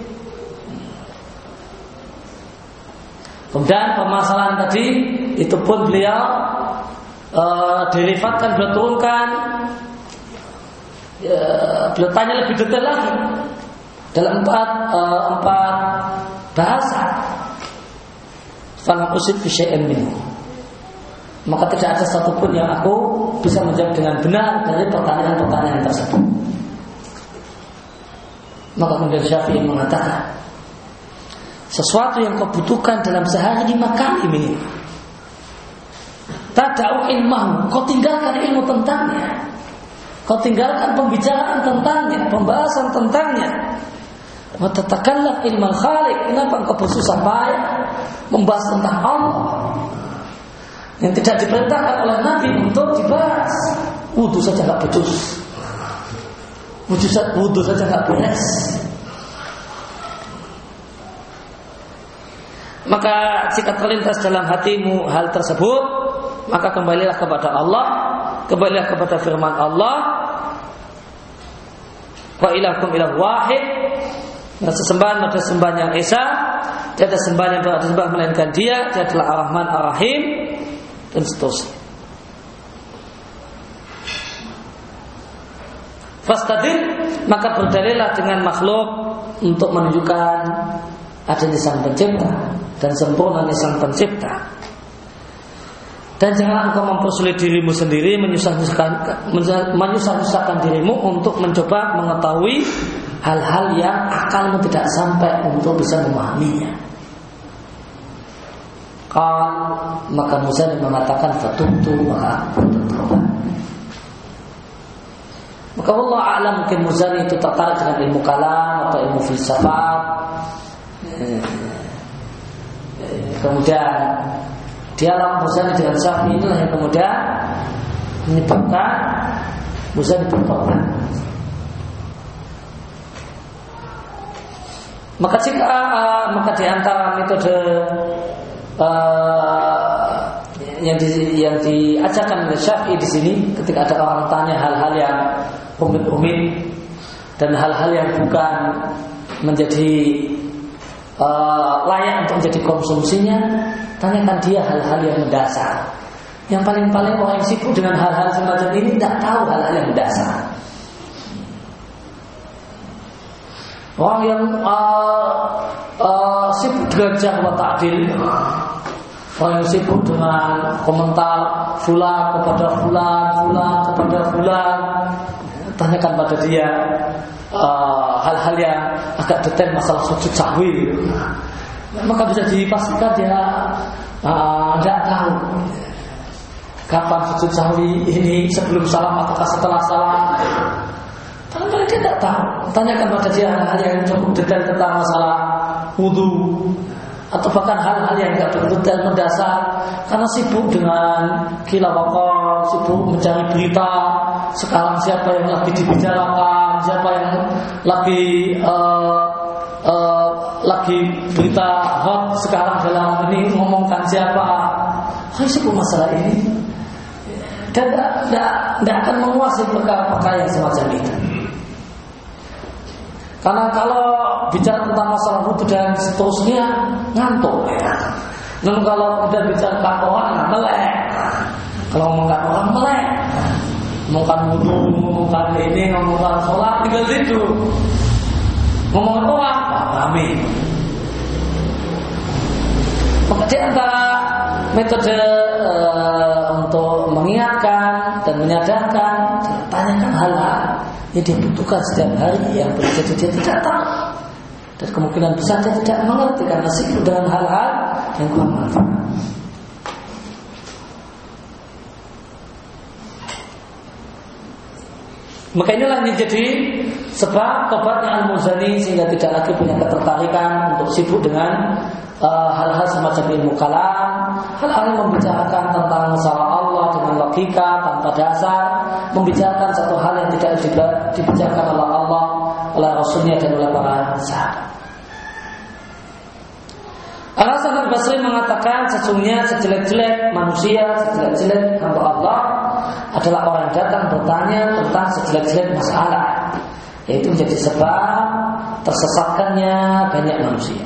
Kemudian permasalahan tadi itu pun beliau uh, dirifatkan, beliau turunkan, uh, beliau tanya lebih detail lagi dalam empat uh, empat bahasa falam usib fi syai'in minhu. Maka tidak ada satupun yang aku bisa menjawab dengan benar dari pertanyaan-pertanyaan tersebut. Maka kemudian Syafi'i mengatakan, sesuatu yang kau butuhkan dalam sehari lima kali ini, tada'u ilmahu, kau tinggalkan ilmu tentangnya, kau tinggalkan pembicaraan tentangnya, pembahasan tentangnya. Wa tatakallam ilmal khaliq, kenapa engkau bersusah payah membahas tentang Allah yang tidak diperintahkan oleh Nabi untuk dibahas? Wudu saja nggak becus, wudu saja nggak beres. Maka jika terlintas dalam hatimu hal tersebut, maka kembalilah kepada Allah, kembalilah kepada firman Allah, wa ilahukum ilah wahid, sesembahan ada sembahan yang esa, tidak ada sembahan yang berada sembah melainkan Dia, Dia adalah Ar-Rahman Ar-Rahim, dan seterusnya. Fastadil, maka berdalillah dengan makhluk untuk menunjukkan adanya Sang Pencipta dan sempurnanya Sang Pencipta. Dan jangan engkau mempersulit dirimu sendiri, menyusah-nyusahkan, menyusah-nyusahkan dirimu untuk mencoba mengetahui hal-hal yang akalmu tidak sampai untuk bisa memahaminya. Qal, maka Muzani mengatakan fatubtu, maka aku bertobat. Maka Allah a'lam, mungkin Muzani itu tertarik dengan ilmu kalam atau ilmu filsafat. Kemudian dialog Muzani dengan Syafi'i inilah yang kemudian menyebabkan Muzani bertobat. Maka jika uh, maka di antara metode uh, yang di, yang diajarkan oleh Syafi'i di sini, ketika ada orang tanya hal-hal yang rumit-rumit dan hal-hal yang bukan menjadi uh, layak untuk menjadi konsumsinya, tanyakan dia hal-hal yang mendasar. Yang paling-paling orang yang sibuk dengan hal-hal semacam ini tidak tahu hal-hal yang mendasar. Orang yang uh, uh, sibuk dengan jarh ta'dil, orang yang sibuk dengan komentar fulan kepada fulan, fulan kepada fulan, tanyakan pada dia uh, hal-hal yang agak detail masalah sujud sahwi, maka bisa dipastikan dia uh, tidak tahu kapan sujud sahwi ini, sebelum salam ataukah setelah salam. Padahal dia tidak tahu. Tanyakan pada dia hal-hal yang cukup detail tentang masalah wudu, atau bahkan hal-hal yang tidak berdetail mendasar, karena sibuk dengan kila wakor, sibuk mencari berita sekarang siapa yang lagi dibicarakan, siapa yang lagi uh, uh, lagi berita hot sekarang dalam ini, ngomongkan siapa. Saya sibuk masalah ini dan tidak akan menguasai perkara-perkara yang semacam itu. Karena kalau bicara tentang masalah wudu dan seterusnya ngantuk ya. Namun kalau udah bicara tentang orang melek. Kalau ngomongkan orang melek, ngomongkan wudu, ngomongkan ini, ngomongkan sholat, tinggal tidur. Ngomongkan orang, rame. Maka di antara metode uh, untuk mengingatkan dan menyadarkan, tanyakan hal-hal yang dibutuhkan setiap hari, yang boleh jadi dia tidak tahu, dan kemungkinan besar dia tidak mengerti karena sibuk dengan hal-hal yang kurang manfaat. Maka inilah yang jadi sebab tobatnya Al-Muzani, sehingga tidak lagi punya ketertarikan untuk sibuk dengan uh, hal-hal semacam ilmu kalam, hal-hal yang membicarakan tentang masalah Allah dengan logika tanpa dasar, membicarakan satu hal yang tidak dibicarakan oleh Allah, oleh Rasulnya dan oleh para sahabat. Al-Hasan Al-Basri mengatakan, sesungguhnya sejelek-jelek manusia, sejelek-jelek hamba Allah adalah orang yang datang bertanya tentang sejelek-jelek masalah, yaitu menjadi sebab tersesatkannya banyak manusia.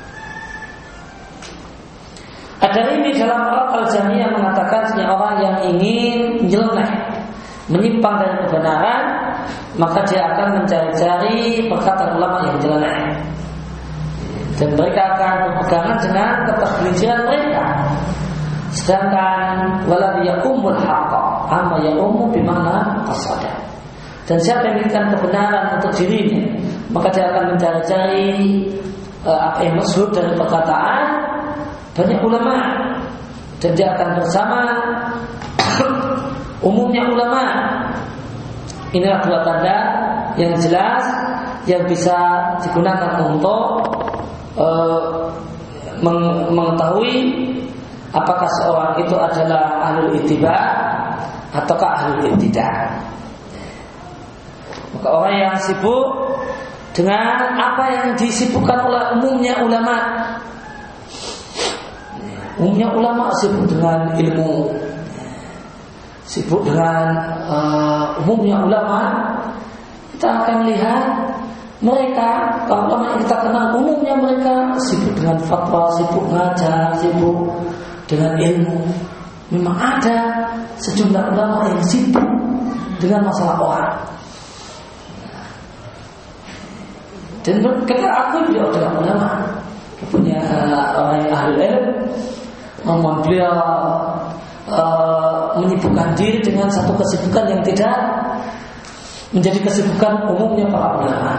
Ad-Darimi dalam Al-Jamiyah mengatakan, sesungguhnya orang yang ingin menyeleneh, menyimpang dari kebenaran, maka dia akan mencari-cari perkataan ulama yang nyeleneh. dan mereka akan berpegangan dengan ketergelinciran mereka. Sedangkan wala yakumul haqqa amma yakumu bimana qasada. Dan siapa yang menginginkan kebenaran untuk dirinya, maka dia akan mencari-cari uh, apa yang maksud dari perkataan banyak ulama, dan dia akan bersama umumnya ulama. Inilah dua tanda yang jelas yang bisa digunakan untuk uh, meng- mengetahui apakah seorang itu adalah ahlul ittiba ataukah ahlul ibtidah. Maka orang yang sibuk dengan apa yang disibukkan oleh umumnya ulama, umumnya ulama sibuk dengan ilmu, sibuk dengan uh, umumnya ulama, kita akan lihat mereka, kalau ulama yang kita kenal umumnya mereka sibuk dengan fatwa, sibuk ngajar, sibuk dengan ilmu. Memang ada sejumlah ulama yang sibuk dengan masalah orang. Dan kita akui beliau adalah ulama, punya orang yang ahli ilmu, namun beliau uh, menyibukkan diri dengan satu kesibukan yang tidak menjadi kesibukan umumnya para ulama.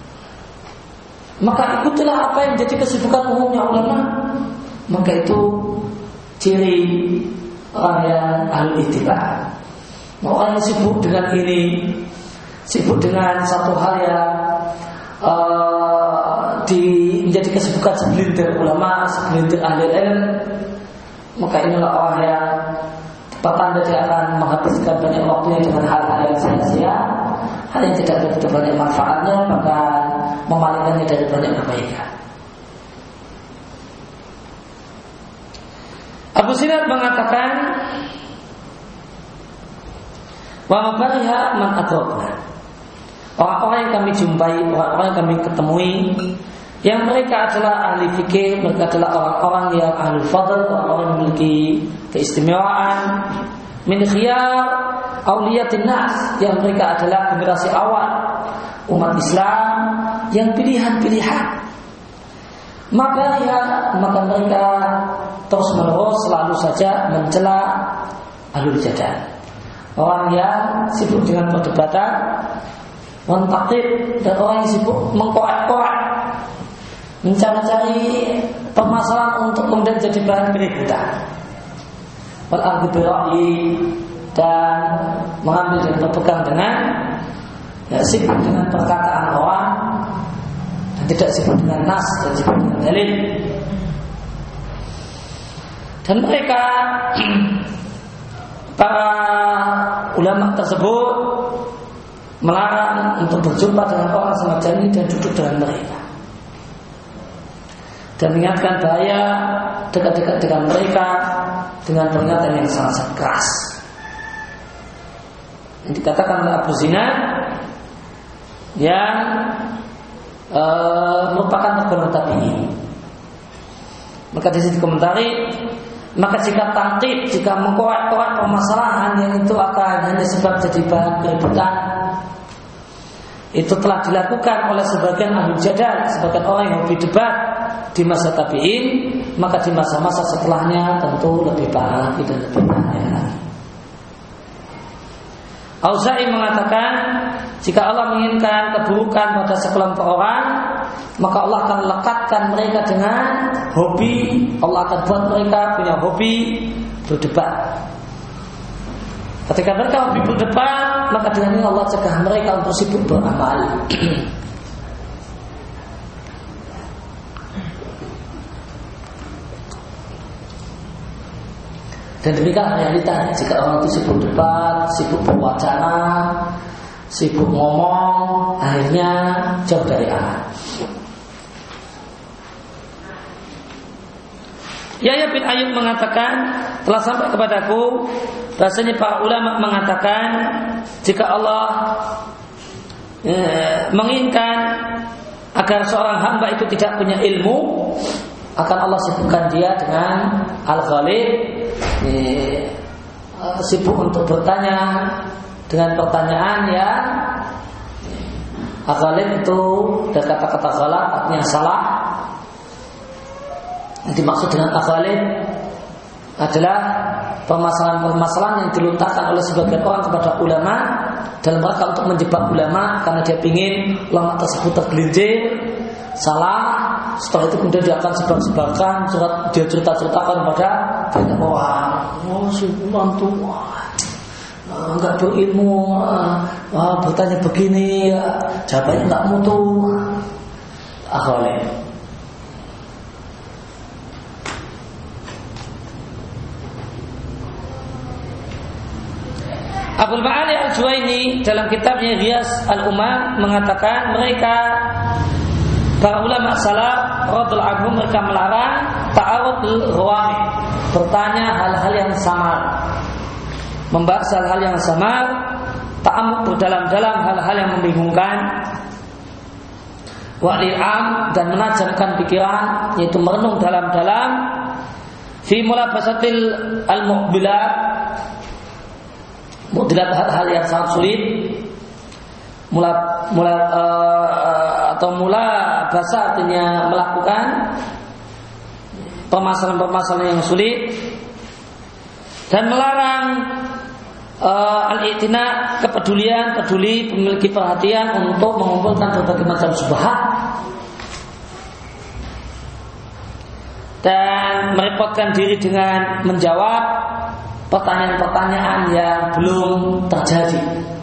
Maka ikutilah apa yang menjadi kesibukan umumnya ulama. Maka itu ciri orang yang ahli ittiba. Orang yang sibuk dengan ini, sibuk dengan satu hal yang uh, di, menjadi kesibukan segelintir ulama, segelintir ahli ilmu, maka inilah orang yang pertanda dia akan menghabiskan banyak waktunya dengan hal-hal yang sia-sia, hal yang tidak begitu banyak manfaatnya, maka memalingkannya dari banyak kebaikan. Abu Sinan mengatakan, wa mabariha man adrakna. Orang-orang yang kami jumpai, orang-orang yang kami ketemui, yang mereka adalah ahli fikih, mereka adalah orang-orang yang ahli fadl, orang-orang yang memiliki keistimewaan, min khiyar auliyatin nas, yang mereka adalah generasi awal umat Islam yang pilihan-pilihan. Maka ya, maka mereka terus menerus selalu saja mencela ahlul jadal, orang yang sibuk dengan perdebatan, mentakdir, dan orang yang sibuk mengkorek-korek, mencari-cari permasalahan untuk kemudian jadi bahan keributan, berargu berani, dan mengambil dan berpegang dengan ya, sibuk dengan perkataan orang dan tidak sibuk dengan nas dan sibuk dengan dalil. Dan mereka para ulama tersebut melarang untuk berjumpa dengan orang semacam ini dan duduk dengan mereka, dan mengingatkan bahaya dekat-dekat dengan mereka dengan peringatan yang sangat keras. Yang dikatakan oleh Abu Sinan yang e, merupakan tokoh tabi'in. Maka di sini komentari, maka jika tangkib, jika mengkorek-korek permasalahan yang itu akan hanya sebab jadi bahan keributan, itu telah dilakukan oleh sebagian ahli jadal, sebagian orang yang hobi debat di masa tabi'in, maka di masa-masa setelahnya tentu lebih parah lagi dan lebih banyak lagi. Auza'i mengatakan, jika Allah menginginkan keburukan pada sekelompok orang, maka Allah akan lekatkan mereka dengan hobi. Allah akan buat mereka punya hobi berdebat. Ketika mereka hobi berdebat, maka dengan ini Allah cegah mereka untuk sibuk beramal. Dan demikian realitanya, jika orang itu sibuk debat, sibuk berwacana, sibuk ngomong, akhirnya jauh dari amal. Yahya bin Ayyub mengatakan, telah sampai kepadaku bahasanya para ulama mengatakan, jika Allah eh, menginginkan agar seorang hamba itu tidak punya ilmu, akan Allah sibukkan dia dengan al-ghalib, eh, sibuk untuk bertanya dengan pertanyaan yang al-ghalib itu dari kata-kata ghalab artinya salah, Yang dimaksud dengan aghalib adalah permasalahan-permasalahan yang dilontarkan oleh sebagian orang kepada ulama dalam rangka untuk menjebak ulama karena dia ingin ulama tersebut tergelincir salah. Setelah itu kemudian dia akan sebar-sebarkan surat, dia cerita-ceritakan pada banyak orang. Oh, si bulan tua enggak berilmu, ah, bertanya begini, jawabannya enggak mutu. Aghalib. Abul Ma'ali Al-Juwaini dalam kitabnya Riyas Al-Ummah mengatakan mereka para ulama salaf radhiyallahu anhum mereka melarang ta'arudul ghawami, bertanya hal-hal yang samar, membahas hal-hal yang samar, ta'amuk berdalam-dalam hal-hal yang membingungkan, wa'li'am dan menajamkan pikiran, yaitu merenung dalam-dalam, fi mulabasatil al-muqbilat, muqbilat hal-hal yang sangat sulit, mula mula uh, atau mula bahasa artinya melakukan permasalahan-permasalahan yang sulit, dan melarang uh, al-i'tina, kepedulian, peduli, memiliki perhatian untuk mengumpulkan berbagai macam subhat dan merepotkan diri dengan menjawab pertanyaan-pertanyaan yang belum terjadi.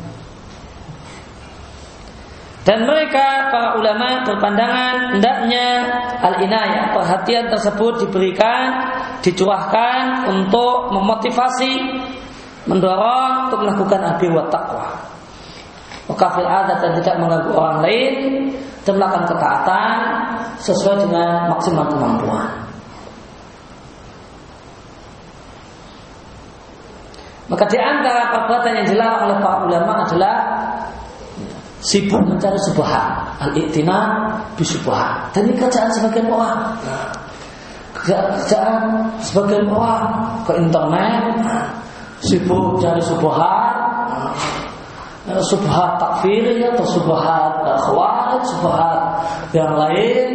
Dan mereka para ulama berpandangan hendaknya al-inayah, perhatian tersebut diberikan, dicurahkan untuk memotivasi, mendorong untuk melakukan albir wa taqwa, wakafil adat, dan tidak mengganggu orang lain, dan melakukan ketaatan sesuai dengan maksimal kemampuan. Maka di antara perbuatan yang dilarang oleh para ulama adalah sibuk mencari subhat, al-i'tina bi subhat. Dan ini kerjaan sebagian orang. Kerjaan sebagian orang ke internet, sibuk cari subhat, subhat takfir atau subhat khawarij, subhat yang lain.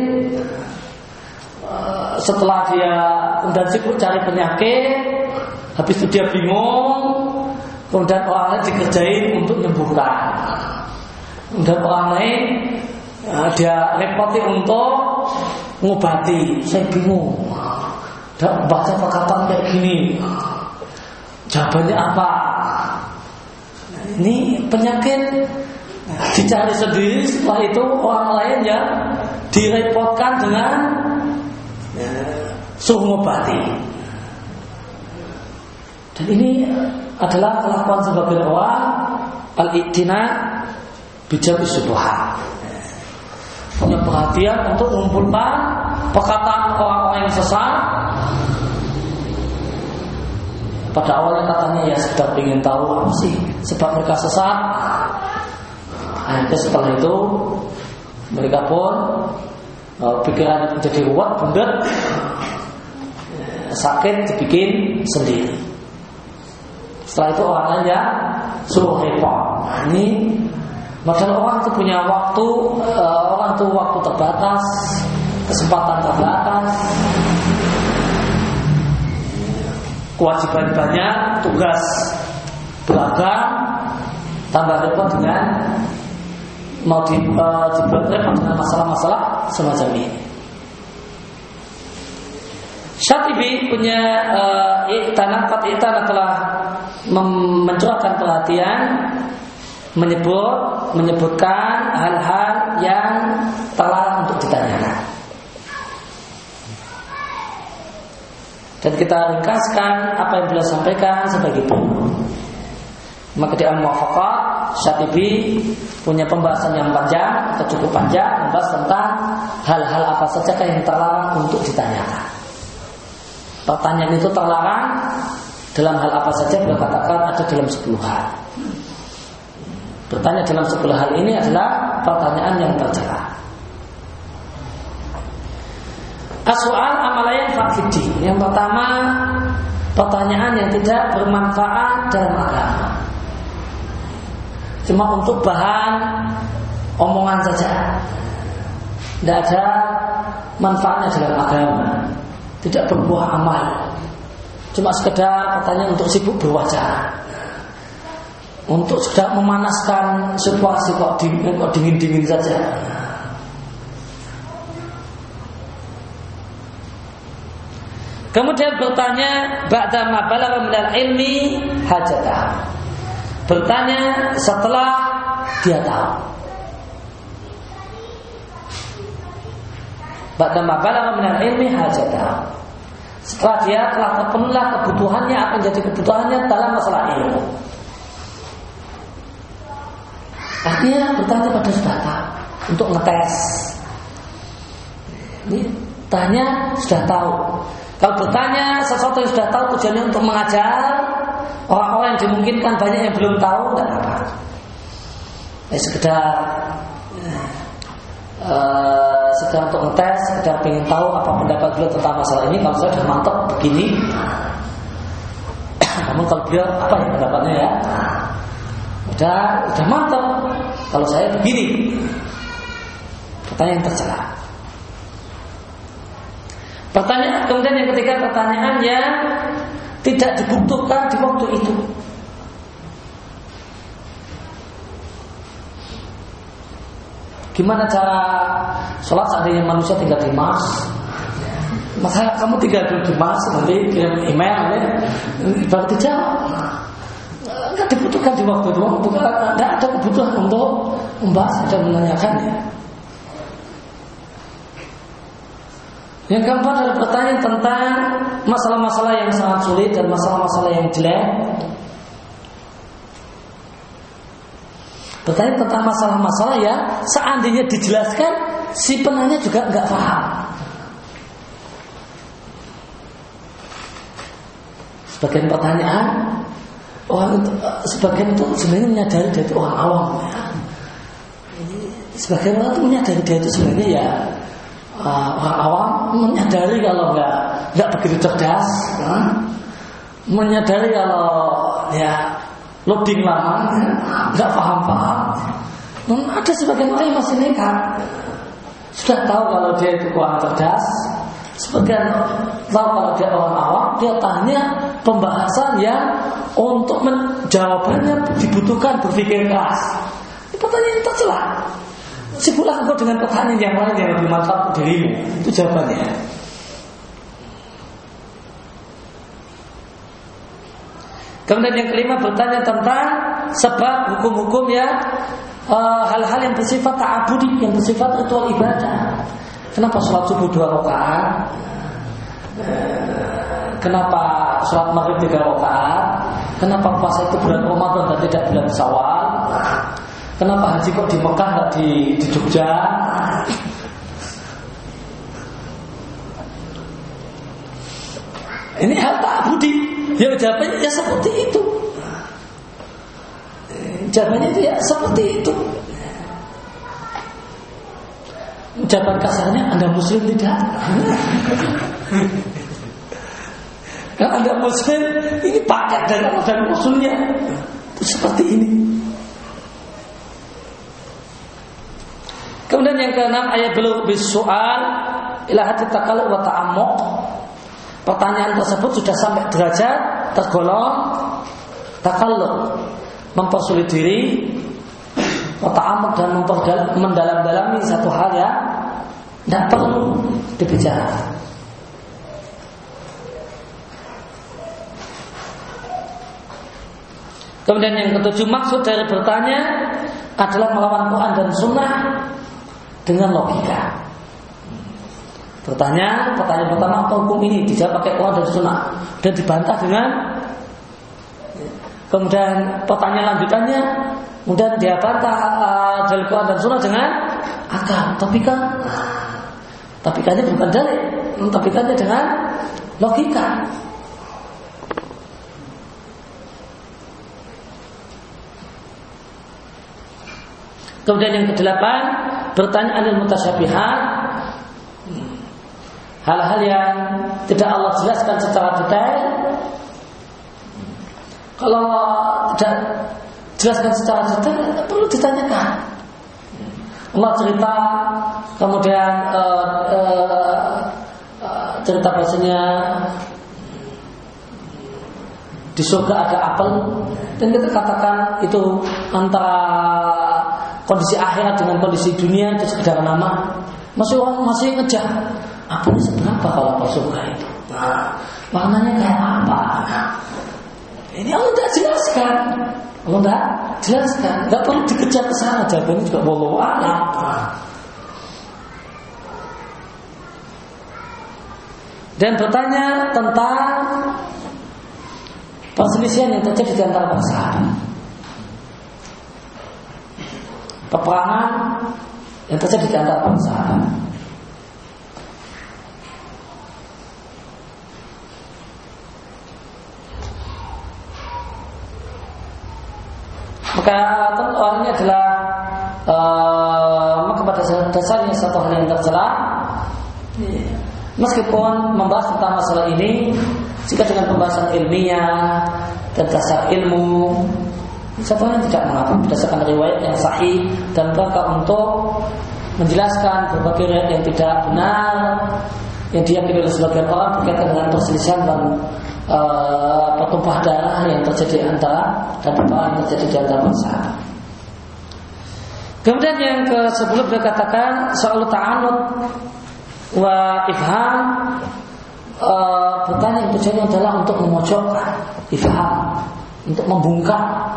Setelah dia kemudian sibuk cari penyakit, habis itu dia bingung, kemudian orang lain dikerjain untuk menyembuhkan. Dan orang lain dia repoti untuk ngobati. Saya bingung, dan baca perkataan kayak gini, jawabannya apa? Nah, ini penyakit dicari sendiri. Setelah itu orang lain yang direpotkan dengan suruh ngobati. Dan ini adalah kelakuan sebagian orang, al-i'tina bijak subhat, punya perhatian untuk mengumpulkan perkataan orang-orang yang sesat. Pada awalnya katanya ya sekedar ingin tahu apa sih sebab mereka sesat. Akhirnya setelah itu mereka pun uh, pikiran menjadi ruwet, bundet, sakit dibikin sendiri. Setelah itu orang lain ya suruh repot. Nah, ini padahal orang itu punya waktu, uh, orang itu waktu terbatas, kesempatan terbatas, kewajiban banyak, tugas beragam, tambah repot dengan mau di, uh, dibuat repot dengan masalah-masalah semacam ini. Syatibi punya uh, i'tana, qat i'tana telah mem- mencurahkan perhatian, menyebut menyebutkan hal-hal yang terlarang untuk ditanyakan. Dan kita ringkaskan apa yang beliau sampaikan sebagai berikut. Maka di Al-Muwafaqah, Syatibi punya pembahasan yang panjang atau cukup panjang, membahas tentang hal-hal apa saja yang terlarang untuk ditanyakan. Pertanyaan itu terlarang dalam hal apa saja, beliau katakan ada dalam sepuluh hal. Bertanya dalam sepuluh hal ini adalah pertanyaan yang tercela. As-su'al amalayan fa'fiddi. Yang pertama, pertanyaan yang tidak bermanfaat dalam agama, cuma untuk bahan omongan saja, tidak ada manfaatnya dalam agama. tidak berbuah amal, cuma sekedar katanya untuk sibuk berwacana, untuk sekedar memanaskan situasi kok dingin, kok dingin-dingin saja. Kemudian bertanya ba'da ma balagha minal ilmi hajatah. Bertanya setelah dia tahu. Ba'da ma balagha minal ilmi hajatah. Setelah dia telah terpenuhilah kebutuhannya, apa yang jadi kebutuhannya dalam masalah ilmu. Artinya bertanya pada sudah tahu untuk ngetes. Ini tanya sudah tahu. Kalau bertanya sesuatu yang sudah tahu tujuannya untuk mengajar orang-orang yang dimungkinkan banyak yang belum tahu, tidak apa. Ya, sekedar uh, sekedar untuk ngetes, sekedar ingin tahu apa pendapat beliau tentang masalah ini. Kalau saya sudah mantap begini, namun kalau beliau apa ya pendapatnya ya? Udah, udah mantap. Kalau saya begini, pertanyaan yang tercela. Pertanyaan kemudian yang ketiga, pertanyaan yang tidak dibutuhkan di waktu itu. Gimana cara sholat seandainya manusia tinggal di Mars? Masa kamu tinggal di Mars nanti kirim email, baru dijawab. Enggak dibutuhkan di waktu itu, bukan, tidak ada kebutuhan untuk membahas dan menanyakannya. Yang keempat adalah pertanyaan tentang masalah-masalah yang sangat sulit dan masalah-masalah yang jelek. Bertanya tentang masalah-masalah yang seandainya dijelaskan si penanya juga enggak paham. Sebagian pertanyaan orang itu, sebagian itu sebenarnya menyadari dia itu orang awam ya. Sebagian orang itu menyadari dia itu sebenarnya ya uh, orang awam, menyadari kalau nggak nggak begitu cerdas, ya. Menyadari kalau ya loading lama, nggak paham-paham. Namun ada sebagian orang yang masih nekat, sudah tahu kalau dia itu kurang cerdas. Sebagian tahu kalau dia orang awam, dia tanya pembahasan yang untuk menjawabannya dibutuhkan berpikir keras. Ini pertanyaan yang tercela. Sibuklah engkau dengan pertanyaan yang lain yang lebih mantap dirimu. Itu jawabannya. Kemudian yang kelima bertanya tentang sebab hukum-hukum ya uh, hal-hal yang bersifat ta'abudi, yang bersifat ritual ibadah. Kenapa sholat subuh dua rakaat? Kenapa sholat maghrib tiga rakaat? Kenapa puasa itu bulan Ramadan dan tidak bulan Syawal? Kenapa haji kok di Mekah nggak di, di Jogja? Ini hal ta'abudi. Ya jawabannya ya seperti itu. Jawabannya itu ya seperti itu. Jawaban kasarnya Anda muslim tidak? Kalau Anda muslim, ini paket dari Allah dan Rasulnya. Itu seperti ini. Kemudian yang keenam, ayat belum bisual ila hati takallu wa ta'ammuq. Pertanyaan tersebut sudah sampai derajat tergolong takallu, mempersulit diri, wa ta'ammuq, dan mendalam-dalami satu hal yang tidak perlu dibicarakan. Kemudian yang ketujuh, maksud dari bertanya adalah melawan Quran dan Sunnah dengan logika. Bertanya, pertanyaan pertama, apa hukum ini? Dijawab pakai Quran dan Sunnah dan dibantah dengan. Kemudian pertanyaan lanjutannya, kemudian dia bantah uh, dari Quran dan Sunnah dengan akal. Tapi kan, tapi kannya bukan dalil, tapi kannya dengan logika. Kemudian yang kedelapan, bertanya anil mutasyabihat, hal-hal yang tidak Allah jelaskan secara detail. Kalau tidak jelaskan secara detail, tidak perlu ditanyakan. Allah cerita, kemudian uh, uh, uh, cerita bahasanya di surga ada apel, dan kita katakan itu antara kondisi akhirat dengan kondisi dunia itu sekedar nama. Masih orang masih ngejar apelnya seberapa kalau apel surga itu. Nah, maknanya kayak apa? Nah, ini Allah tidak jelaskan. Allah tidak jelaskan. Tidak perlu dikejar ke sana. Jawabannya juga wallahu a'lam. Dan bertanya tentang perselisihan yang terjadi di antara bangsa, peperangan yang terjadi di antara bangsa. Maka orang ini adalah uh, maka pada dasarnya satu hal yang tercela. Meskipun membahas tentang masalah ini, jika dengan pembahasan ilmiah dan dasar ilmu, satunya tidak mengapa berdasarkan riwayat yang sahih dan rangka untuk menjelaskan berbagai riwayat yang tidak benar yang diyakini oleh sebagian orang berkaitan dengan perselisihan dan e, pertumpahan darah yang terjadi antara dan peperangan yang terjadi di antara bangsa. Kemudian yang ke sebelum dia katakan soal ta'anud wa ifham, e, bertanya yang tujuannya adalah untuk memojokkan, ifham, untuk membungkam,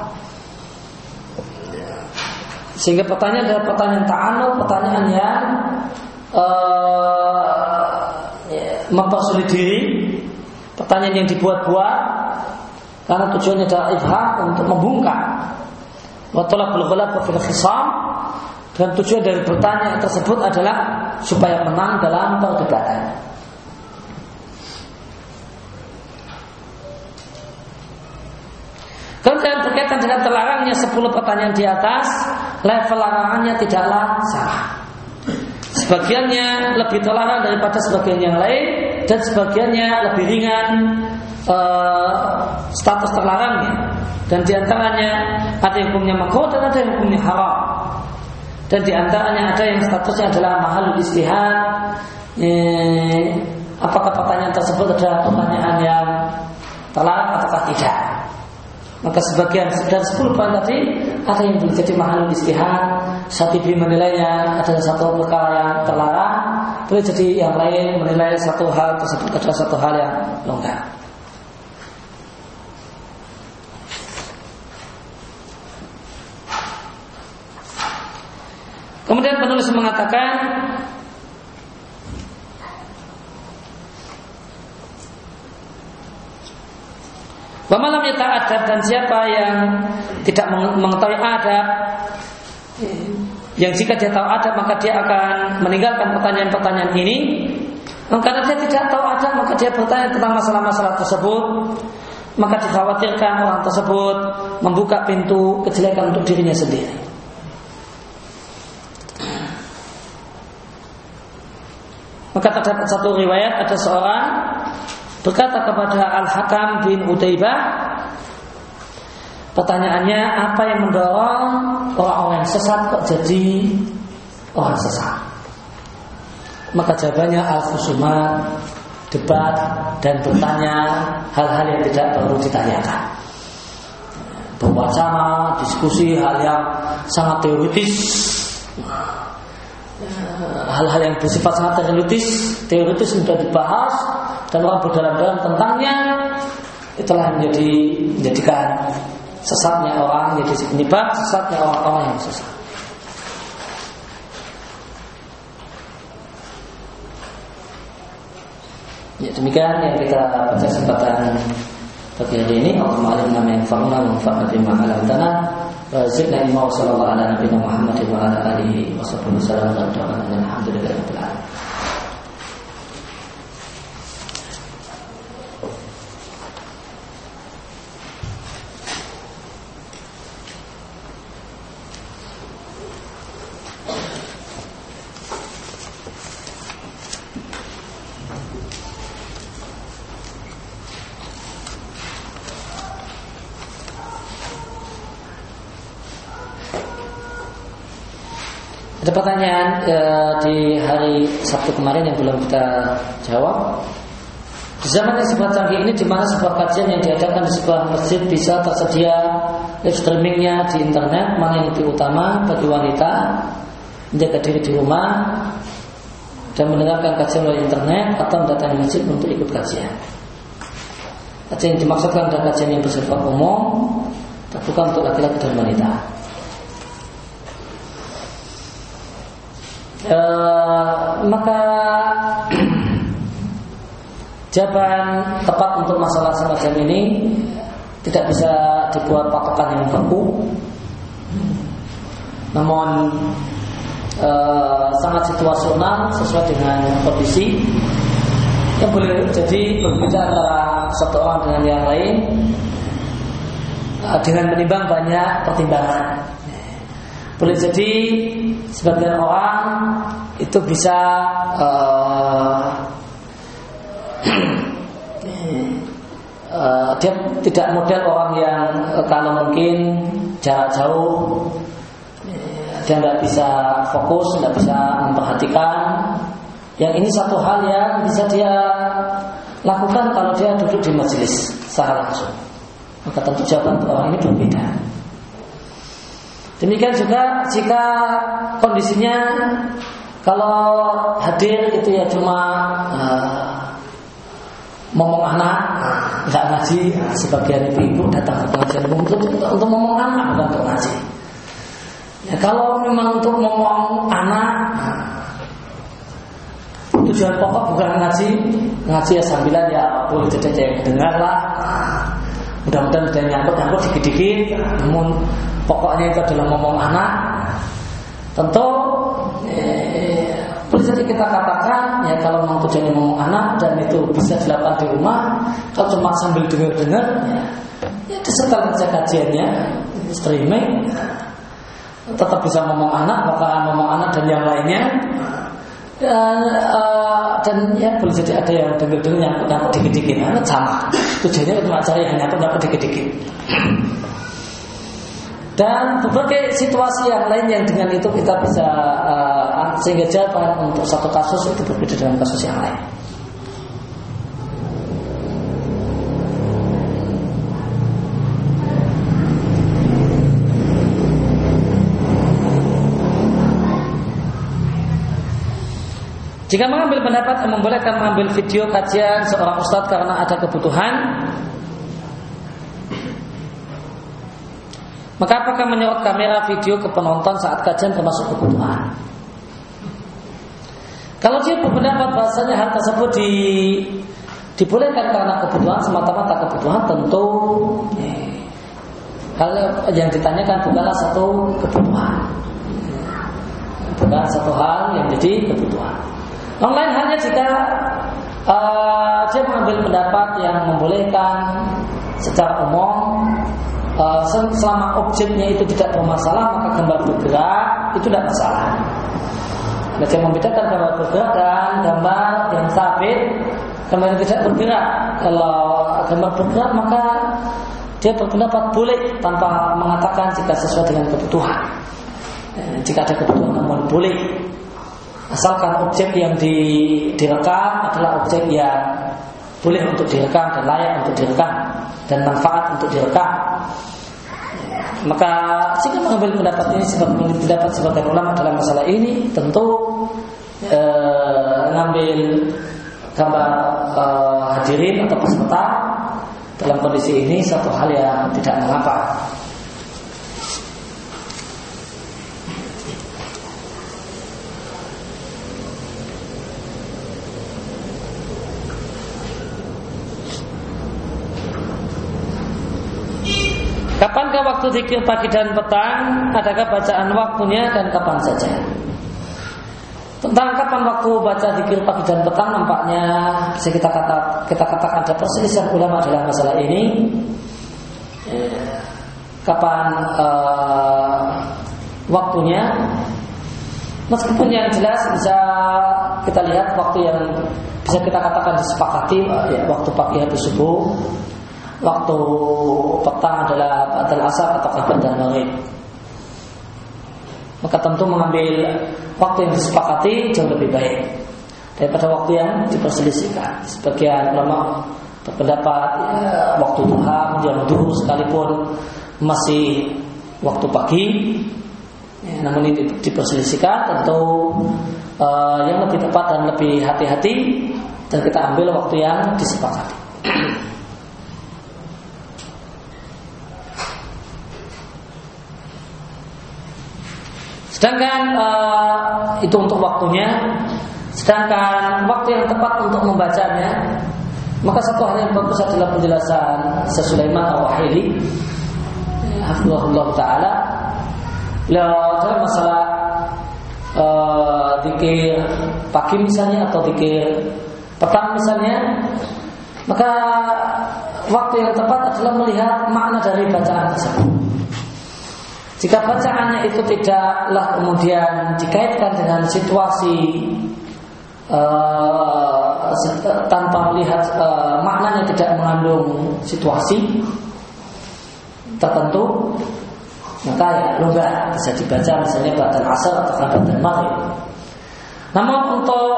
sehingga pertanyaan adalah pertanyaan ta'anud, pertanyaan yang e, ya, mempersulit diri, pertanyaan yang dibuat-buat karena tujuannya adalah ifham, untuk membungkam, wa talabul ghalab fil khisam, dan tujuan dari pertanyaan tersebut adalah supaya menang dalam perdebatan. Kemudian berkaitan dengan terlarangnya sepuluh pertanyaan di atas, level larangannya tidaklah sama. Sebagiannya lebih terlarang daripada sebagian yang lain, dan sebagiannya lebih ringan uh, status terlarangnya. Dan diantaranya ada yang hukumnya makruh dan ada yang hukumnya haram. Dan diantaranya ada yang statusnya adalah mahalul istihad. Eh, apakah pertanyaan tersebut adalah pertanyaan yang terlarang ataukah tidak? Maka sebagian dari sepuluh poin tadi ada yang boleh jadi mahalul istihad. Syatibi menilainya adalah satu perkara yang terlarang. Boleh jadi yang lain menilai satu hal tersebut adalah satu hal yang longgar. Kemudian penulis mengatakan Bamalam yata'adab, dan siapa yang tidak mengetahui adab, yang jika dia tahu adab maka dia akan meninggalkan pertanyaan-pertanyaan ini. Karena dia tidak tahu adab maka dia bertanya tentang masalah-masalah tersebut, maka dikhawatirkan orang tersebut membuka pintu kejelekan untuk dirinya sendiri. Maka terdapat satu riwayat, ada seorang berkata kepada Al-Hakam bin Utaibah, pertanyaannya, apa yang mendorong orang-orang yang sesat kok jadi orang sesat? Maka jawabannya al-khusumat, debat dan bertanya hal-hal yang tidak perlu ditanyakan, berwacana, diskusi hal yang sangat teoritis, hal-hal yang bersifat sangat teoritis, teoritis sudah dibahas dan orang berdalam-dalam tentangnya, itulah menjadi menjadikan sesatnya orang, menjadi penyebab sesatnya orang-orang yang sesat. Ya, demikian yang kita baca kesempatan pagi hari ini. Allahumma alimna ma yanfa'una wa anfa'na bima 'allamtana wa zidna ilma. Sallallahu ala nabiyina Muhammadin wa ala alihi wa sahbihi wasallam. Alhamdulillahirabbil alamin. Ada pertanyaan e, di hari Sabtu kemarin yang belum kita jawab. Di zaman yang sebuah canggih ini, di mana sebuah kajian yang diadakan di sebuah masjid bisa tersedia live streamingnya di internet, mana yang lebih utama bagi wanita menjaga diri di rumah dan mendengarkan kajian melalui internet atau mendatangi masjid untuk ikut kajian? Kajian yang dimaksudkan adalah kajian yang bersifat umum, terbuka untuk laki-laki dan wanita. E, maka jawaban tepat untuk masalah semacam ini tidak bisa dibuat patokan yang baku, namun e, sangat situasional sesuai dengan kondisi yang boleh jadi berbeda antara satu orang dengan yang lain e, dengan menimbang banyak pertimbangan. Boleh jadi sebagian orang itu bisa uh, uh, dia tidak model orang yang uh, kalau mungkin jarak jauh uh, dia nggak bisa fokus, nggak bisa memperhatikan. Yang ini satu hal yang bisa dia lakukan kalau dia duduk di majelis secara langsung. Maka tentu jawaban untuk orang ini berbeda. Demikian juga jika kondisinya kalau hadir itu ya cuma uh, ngomong anak, nggak ngaji. Sebagian ibu-ibu datang ke pengajian untuk, untuk, untuk ngomong anak, bukan untuk ngaji. Ya, kalau memang untuk ngomong anak, tujuan pokok bukan ngaji, ngaji ya sambilan ya boleh jadi dengar lah. Mudah-mudahan sudah nyangkut-nyangkut dikit-dikit. Namun pokoknya itu adalah ngomong anak. Tentu eh, boleh jadi kita katakan ya kalau memang tujuannya ngomong anak dan itu bisa dilakukan di rumah, kalau cuma sambil dengar-dengar ya, ya disetel saja kajiannya streaming, tetap bisa ngomong anak, bakalan ngomong anak dan yang lainnya. Dan, uh, dan ya boleh jadi ada yang dengar-dengar nyangkut-nyangkut dikit-dikit, nah, sama tujuannya cuma cari yang nyangkut-nyangkut dikit-dikit. Dan berbagai situasi yang lain yang dengan itu kita bisa uh, sehingga jawaban untuk satu kasus itu berbeda dengan kasus yang lain. Jika mengambil pendapat yang membolehkan mengambil video kajian seorang ustadz karena ada kebutuhan, maka apakah menyorot kamera video ke penonton saat kajian termasuk kebutuhan? Kalau dia berpendapat bahasanya hal tersebut di, dibolehkan karena kebutuhan, semata-mata kebutuhan, tentu eh, hal yang ditanyakan bukanlah satu kebutuhan, bukan satu hal yang jadi kebutuhan. Yang lain halnya jika uh, dia mengambil pendapat yang membolehkan secara umum, uh, selama objeknya itu tidak bermasalah, maka gambar bergerak itu tidak masalah. Nah, dia membedakan gambar bergerak dan gambar yang sabit, gambar yang tidak bergerak. Kalau gambar bergerak maka dia berpendapat boleh tanpa mengatakan jika sesuai dengan kebutuhan. Uh, jika ada kebutuhan namun boleh. Asalkan objek yang di, direkam adalah objek yang boleh untuk direkam dan layak untuk direkam dan manfaat untuk direkam. Maka jika mengambil pendapat ini sebagai pendapat sebagian ulama dalam masalah ini, tentu eh, mengambil gambar eh, hadirin atau peserta dalam kondisi ini satu hal yang tidak mengapa. Kapankah waktu zikir pagi dan petang? Adakah bacaan waktunya dan kapan saja? Tentang kapan waktu baca zikir pagi dan petang, nampaknya kita kata kita katakan ada perselisihan ulama dalam masalah ini. Kapan uh, waktunya? Meskipun yang jelas bisa kita lihat waktu yang bisa kita katakan disepakati, ya, waktu pagi habis subuh. Waktu petang adalah ba'dal asar atau ba'dal maghrib. maka tentu mengambil waktu yang disepakati jauh lebih baik daripada waktu yang diperselisihkan. Sebagian ulama berpendapat ya, waktu duha menjelang duhur sekalipun masih waktu pagi, ya, namun ini diperselisihkan. Tentu uh, yang lebih tepat dan lebih hati-hati dan kita ambil waktu yang disepakati. Sedangkan uh, itu untuk waktunya. Sedangkan waktu yang tepat untuk membacanya, maka satu hal yang bagus adalah penjelasan Sulaiman Al-Wahili hafizahullah taala dalam masalah uh, zikir pagi misalnya atau zikir petang misalnya. Maka waktu yang tepat adalah melihat makna dari bacaan tersebut. Jika bacaannya itu tidaklah kemudian dikaitkan dengan situasi uh, tanpa melihat uh, maknanya tidak mengandung situasi tertentu, maka ya longgar bisa dibaca misalnya ba'dal asar atau ba'dal maghrib. Namun untuk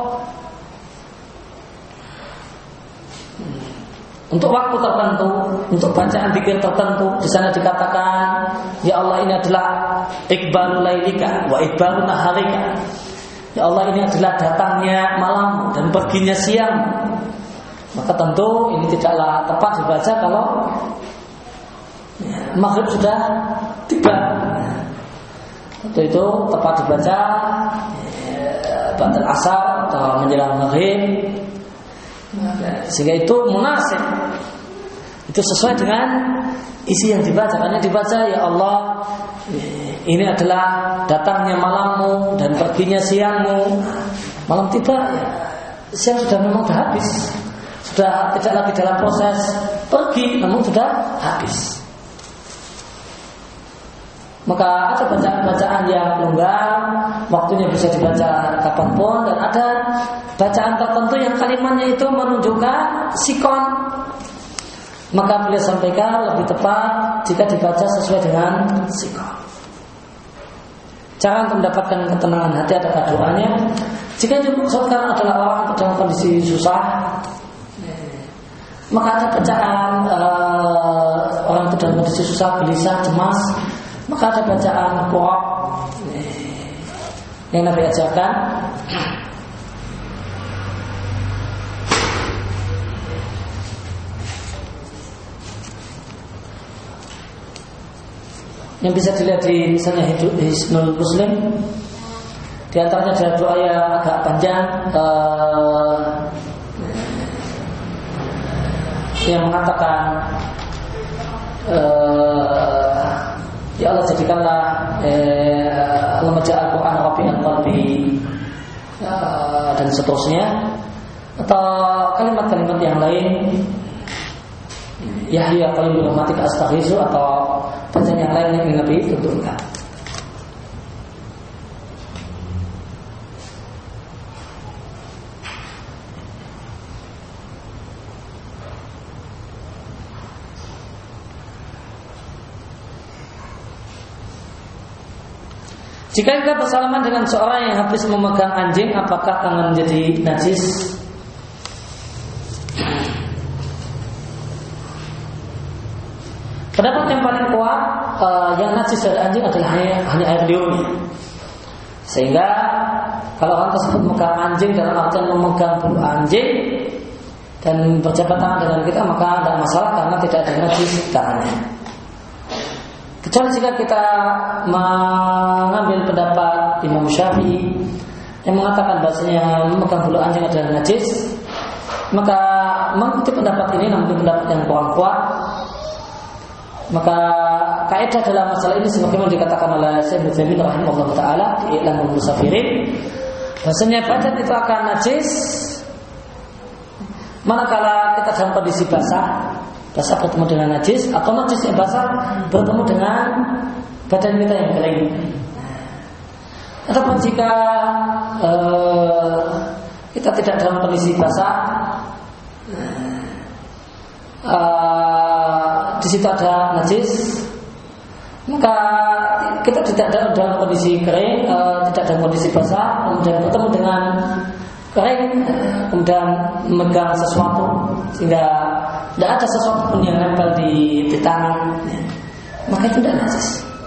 Untuk waktu tertentu, untuk bacaan zikir tertentu, di sana dikatakan, ya Allah ini adalah iqbalul lailika wa iqbalun naharika. Ya Allah ini adalah datangnya malam dan perginya siang. Maka tentu ini tidaklah tepat dibaca kalau ya, maghrib sudah tiba. Untuk itu tepat dibaca ya, ba'dal asar atau menjelang maghrib. Sehingga itu munasib, itu sesuai dengan isi yang dibaca. Karena dibaca ya Allah ini adalah datangnya malammu dan perginya siangmu. Malam tiba ya, siang sudah memang sudah habis, sudah tidak lagi dalam proses pergi, namun sudah habis. Maka ada bacaan-bacaan yang longgar, waktunya bisa dibaca kapanpun, dan ada bacaan tertentu yang kalimatnya itu menunjukkan sikon. Maka beliau sampaikan lebih tepat jika dibaca sesuai dengan sikon. Cara untuk mendapatkan ketenangan hati adalah doanya. Jika yang dimaksudkan adalah orang dalam kondisi susah, maka ada bacaan uh, orang itu dalam kondisi susah, gelisah, cemas, maka ada bacaan qur'an yang Nabi ajarkan. Yang bisa dilihat di misalnya Hisnul Muslim, di antaranya adalah doa yang agak panjang uh, yang mengatakan uh, ya Allah jadikanlah Allah maja'al Quran rabi'an qalbi dan seterusnya, atau kalimat-kalimat yang lain, Yahya qalbi rahmatika astaghiitsu, atau bacaan yang lain yang Nabi tuntunkan. Jika kita bersalaman dengan seorang yang habis memegang anjing, apakah tangan menjadi najis? Pendapat yang paling kuat, uh, yang najis dari anjing adalah hanya, hanya air liurnya. Sehingga kalau orang tersebut memegang anjing dalam artian memegang bulu anjing dan berjabat tangan dengan kita, maka tidak masalah karena tidak ada najis tangannya. Kecuali jika kita mengambil pendapat Imam Syafi'i yang mengatakan bahasanya memegang bulu anjing adalah najis, maka mengikuti pendapat ini namun pendapat yang kurang kuat. Maka kaidah dalam masalah ini sebagaimana dikatakan oleh Syekh Utsaimin rahimahullah taala di Ilamul Musafirin, bahasanya badan itu akan najis manakala kita dalam kondisi basah, basah bertemu dengan najis, atau najis yang basah bertemu dengan badan kita yang kering. Ataupun jika uh, kita tidak dalam kondisi basah, uh, di situ ada najis, maka kita tidak dalam kondisi kering, uh, tidak dalam kondisi basah, kemudian bertemu dengan kering, kemudian memegang sesuatu sehingga tidak ada sesuatu pun yang nempel di, di tangan, maka itu tidak najis.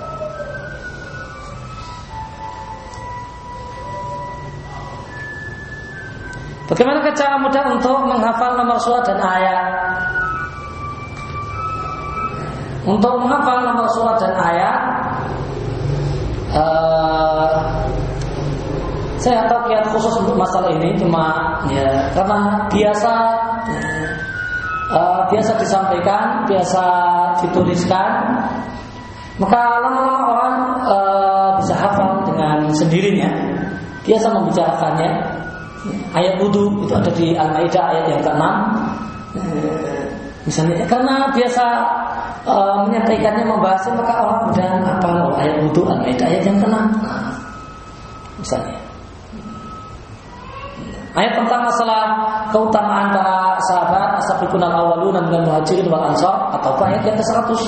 Bagaimana cara mudah untuk menghafal nomor surat dan ayat? Untuk menghafal nomor surat dan ayat, uh, saya tahu kiat khusus untuk masalah ini, cuma ya karena biasa uh, biasa disampaikan, biasa dituliskan, maka lama-lama orang uh, bisa hafal dengan sendirinya. Biasa membicarakannya. Ayat wudu itu ada di Al-Maidah ayat yang keenam. Misalnya karena biasa uh, menyampaikannya, membahasnya, maka orang mudah hafal ayat wudu Al-Maidah ayat yang keenam. Misalnya ayat tentang masalah keutamaan para sahabat as-sabiqun al-awwaluna minal muhajirin wal ansar, atau ayat yang ke seratus,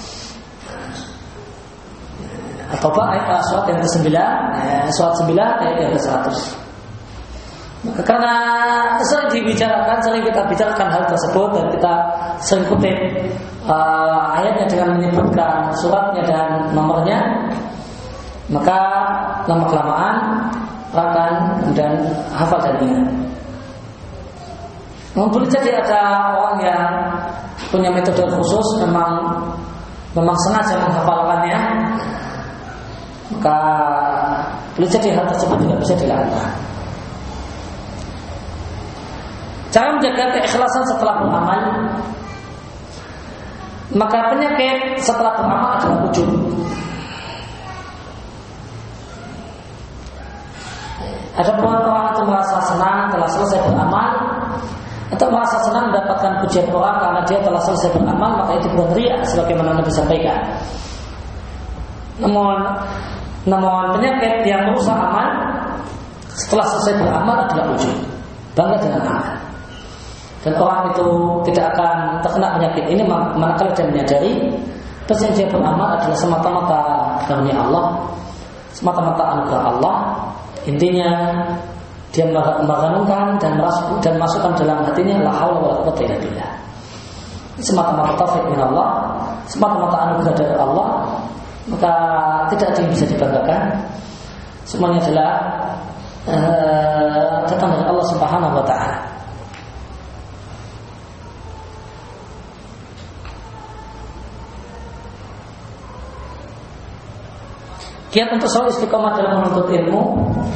atau ayat uh, surat yang ke sembilan, eh, surat sembilan ayat yang ke seratus. Karena sering dibicarakan, sering kita bicarakan hal tersebut, dan kita sering kutip uh, ayatnya dengan menyebutkan suratnya dan nomornya, maka lama kelamaan akan dan hafal dan ingat. Boleh jadi ada orang yang punya metode khusus, memang memang sengaja menghafalkannya, maka boleh jadi hal tersebut tidak bisa dilakukan. Cara menjaga keikhlasan setelah beramal, maka penyakit setelah beramal adalah ujub. Ada pun orang itu merasa senang telah selesai beramal, atau merasa senang mendapatkan pujian orang karena dia telah selesai beramal, maka itu bukan riya sebagaimana Nabi sampaikan. Namun, namun penyakit yang merusak amal setelah selesai beramal adalah ujub, bangga dengan amal. Dan orang itu tidak akan terkena penyakit ini manakala dia menyadari bahwa yang dia beramal adalah semata-mata karunia Allah, semata-mata anugerah Allah. Intinya dia merenungkan dan masuk dan masukkan dalam hatinya la haula wala quwwata illa billah. Semata-mata taufik min Allah, semata-mata anugerah dari Allah, maka tidak ada yang bisa dibanggakan. Semuanya adalah uh, datang dari Allah Subhanahu wa taala. Kiat untuk selalu istiqomah dalam menuntut ilmu,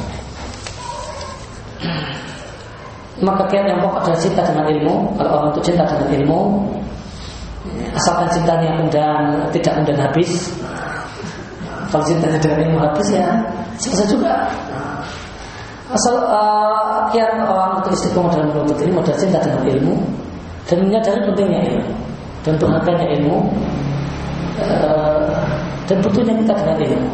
maka kiat yang pokok adalah cinta dengan ilmu. Kalau orang itu cinta dengan ilmu, asalkan cintanya kemudian tidak kemudian habis. Kalau cintanya dengan ilmu habis, ya selesai juga. Asal uh, kiat orang itu istiqomah dalam menuntut ilmu adalah cinta dengan ilmu dan menyadari pentingnya ilmu dan berharganya ilmu, uh, dan butuhnya kita dengan ilmu.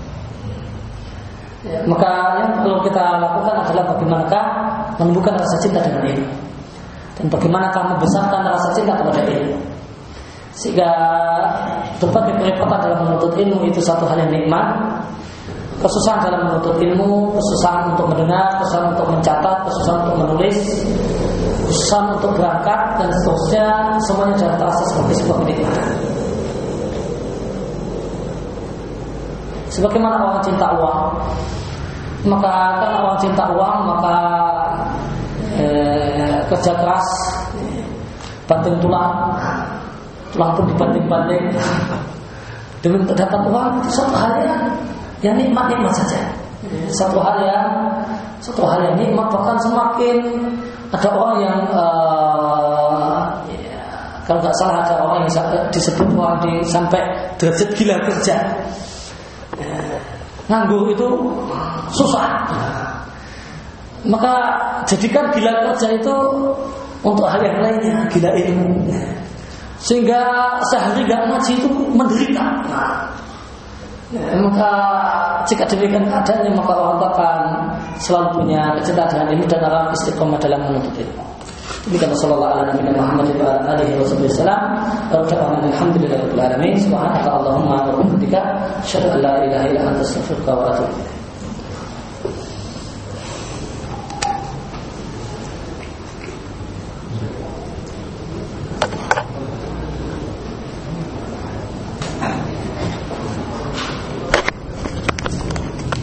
Ya, maka yang perlu kita lakukan adalah bagaimanakah menumbuhkan rasa cinta dengan ilmu, dan bagaimanakah membesarkan rasa cinta kepada ilmu, sehingga berbagai kerepotan dalam menuntut ilmu itu satu hal yang nikmat. Kesusahan dalam menuntut ilmu, kesusahan untuk mendengar, kesusahan untuk mencatat, kesusahan untuk menulis, kesusahan untuk berangkat, dan seterusnya, semuanya jangan terasa seperti sebuah kenikmatan. Sebagaimana orang cinta uang, maka karena orang cinta uang, maka eh, kerja keras, banting tulang, tulang pun dibanting-banting demi dapat uang. Itu satu hal yang, yang nikmat-nikmat saja, satu hal yang satu hal yang nikmat. Bahkan semakin ada orang yang eh, ya, kalau nggak salah ada orang yang disebut orang di sampai derajat gila kerja. Nganggur itu susah, maka jadikan gila kerja itu untuk hal yang lainnya, gila ilmu, sehingga sehari gak ngaji itu menderita. Nah, maka jika demikian keadaannya, maka orang akan selalu punya kecintaan dengan ilmu dan orang istiqomah dalam menuntut ilmu. Demikian sallallahu alaihi Muhammad wa alihi wasallam. Alhamdulillahirabbil alamin. Subhanaka Allahumma wa bihamdika asyhadu an la ilaha illa anta astaghfiruka wa atubu ilaik.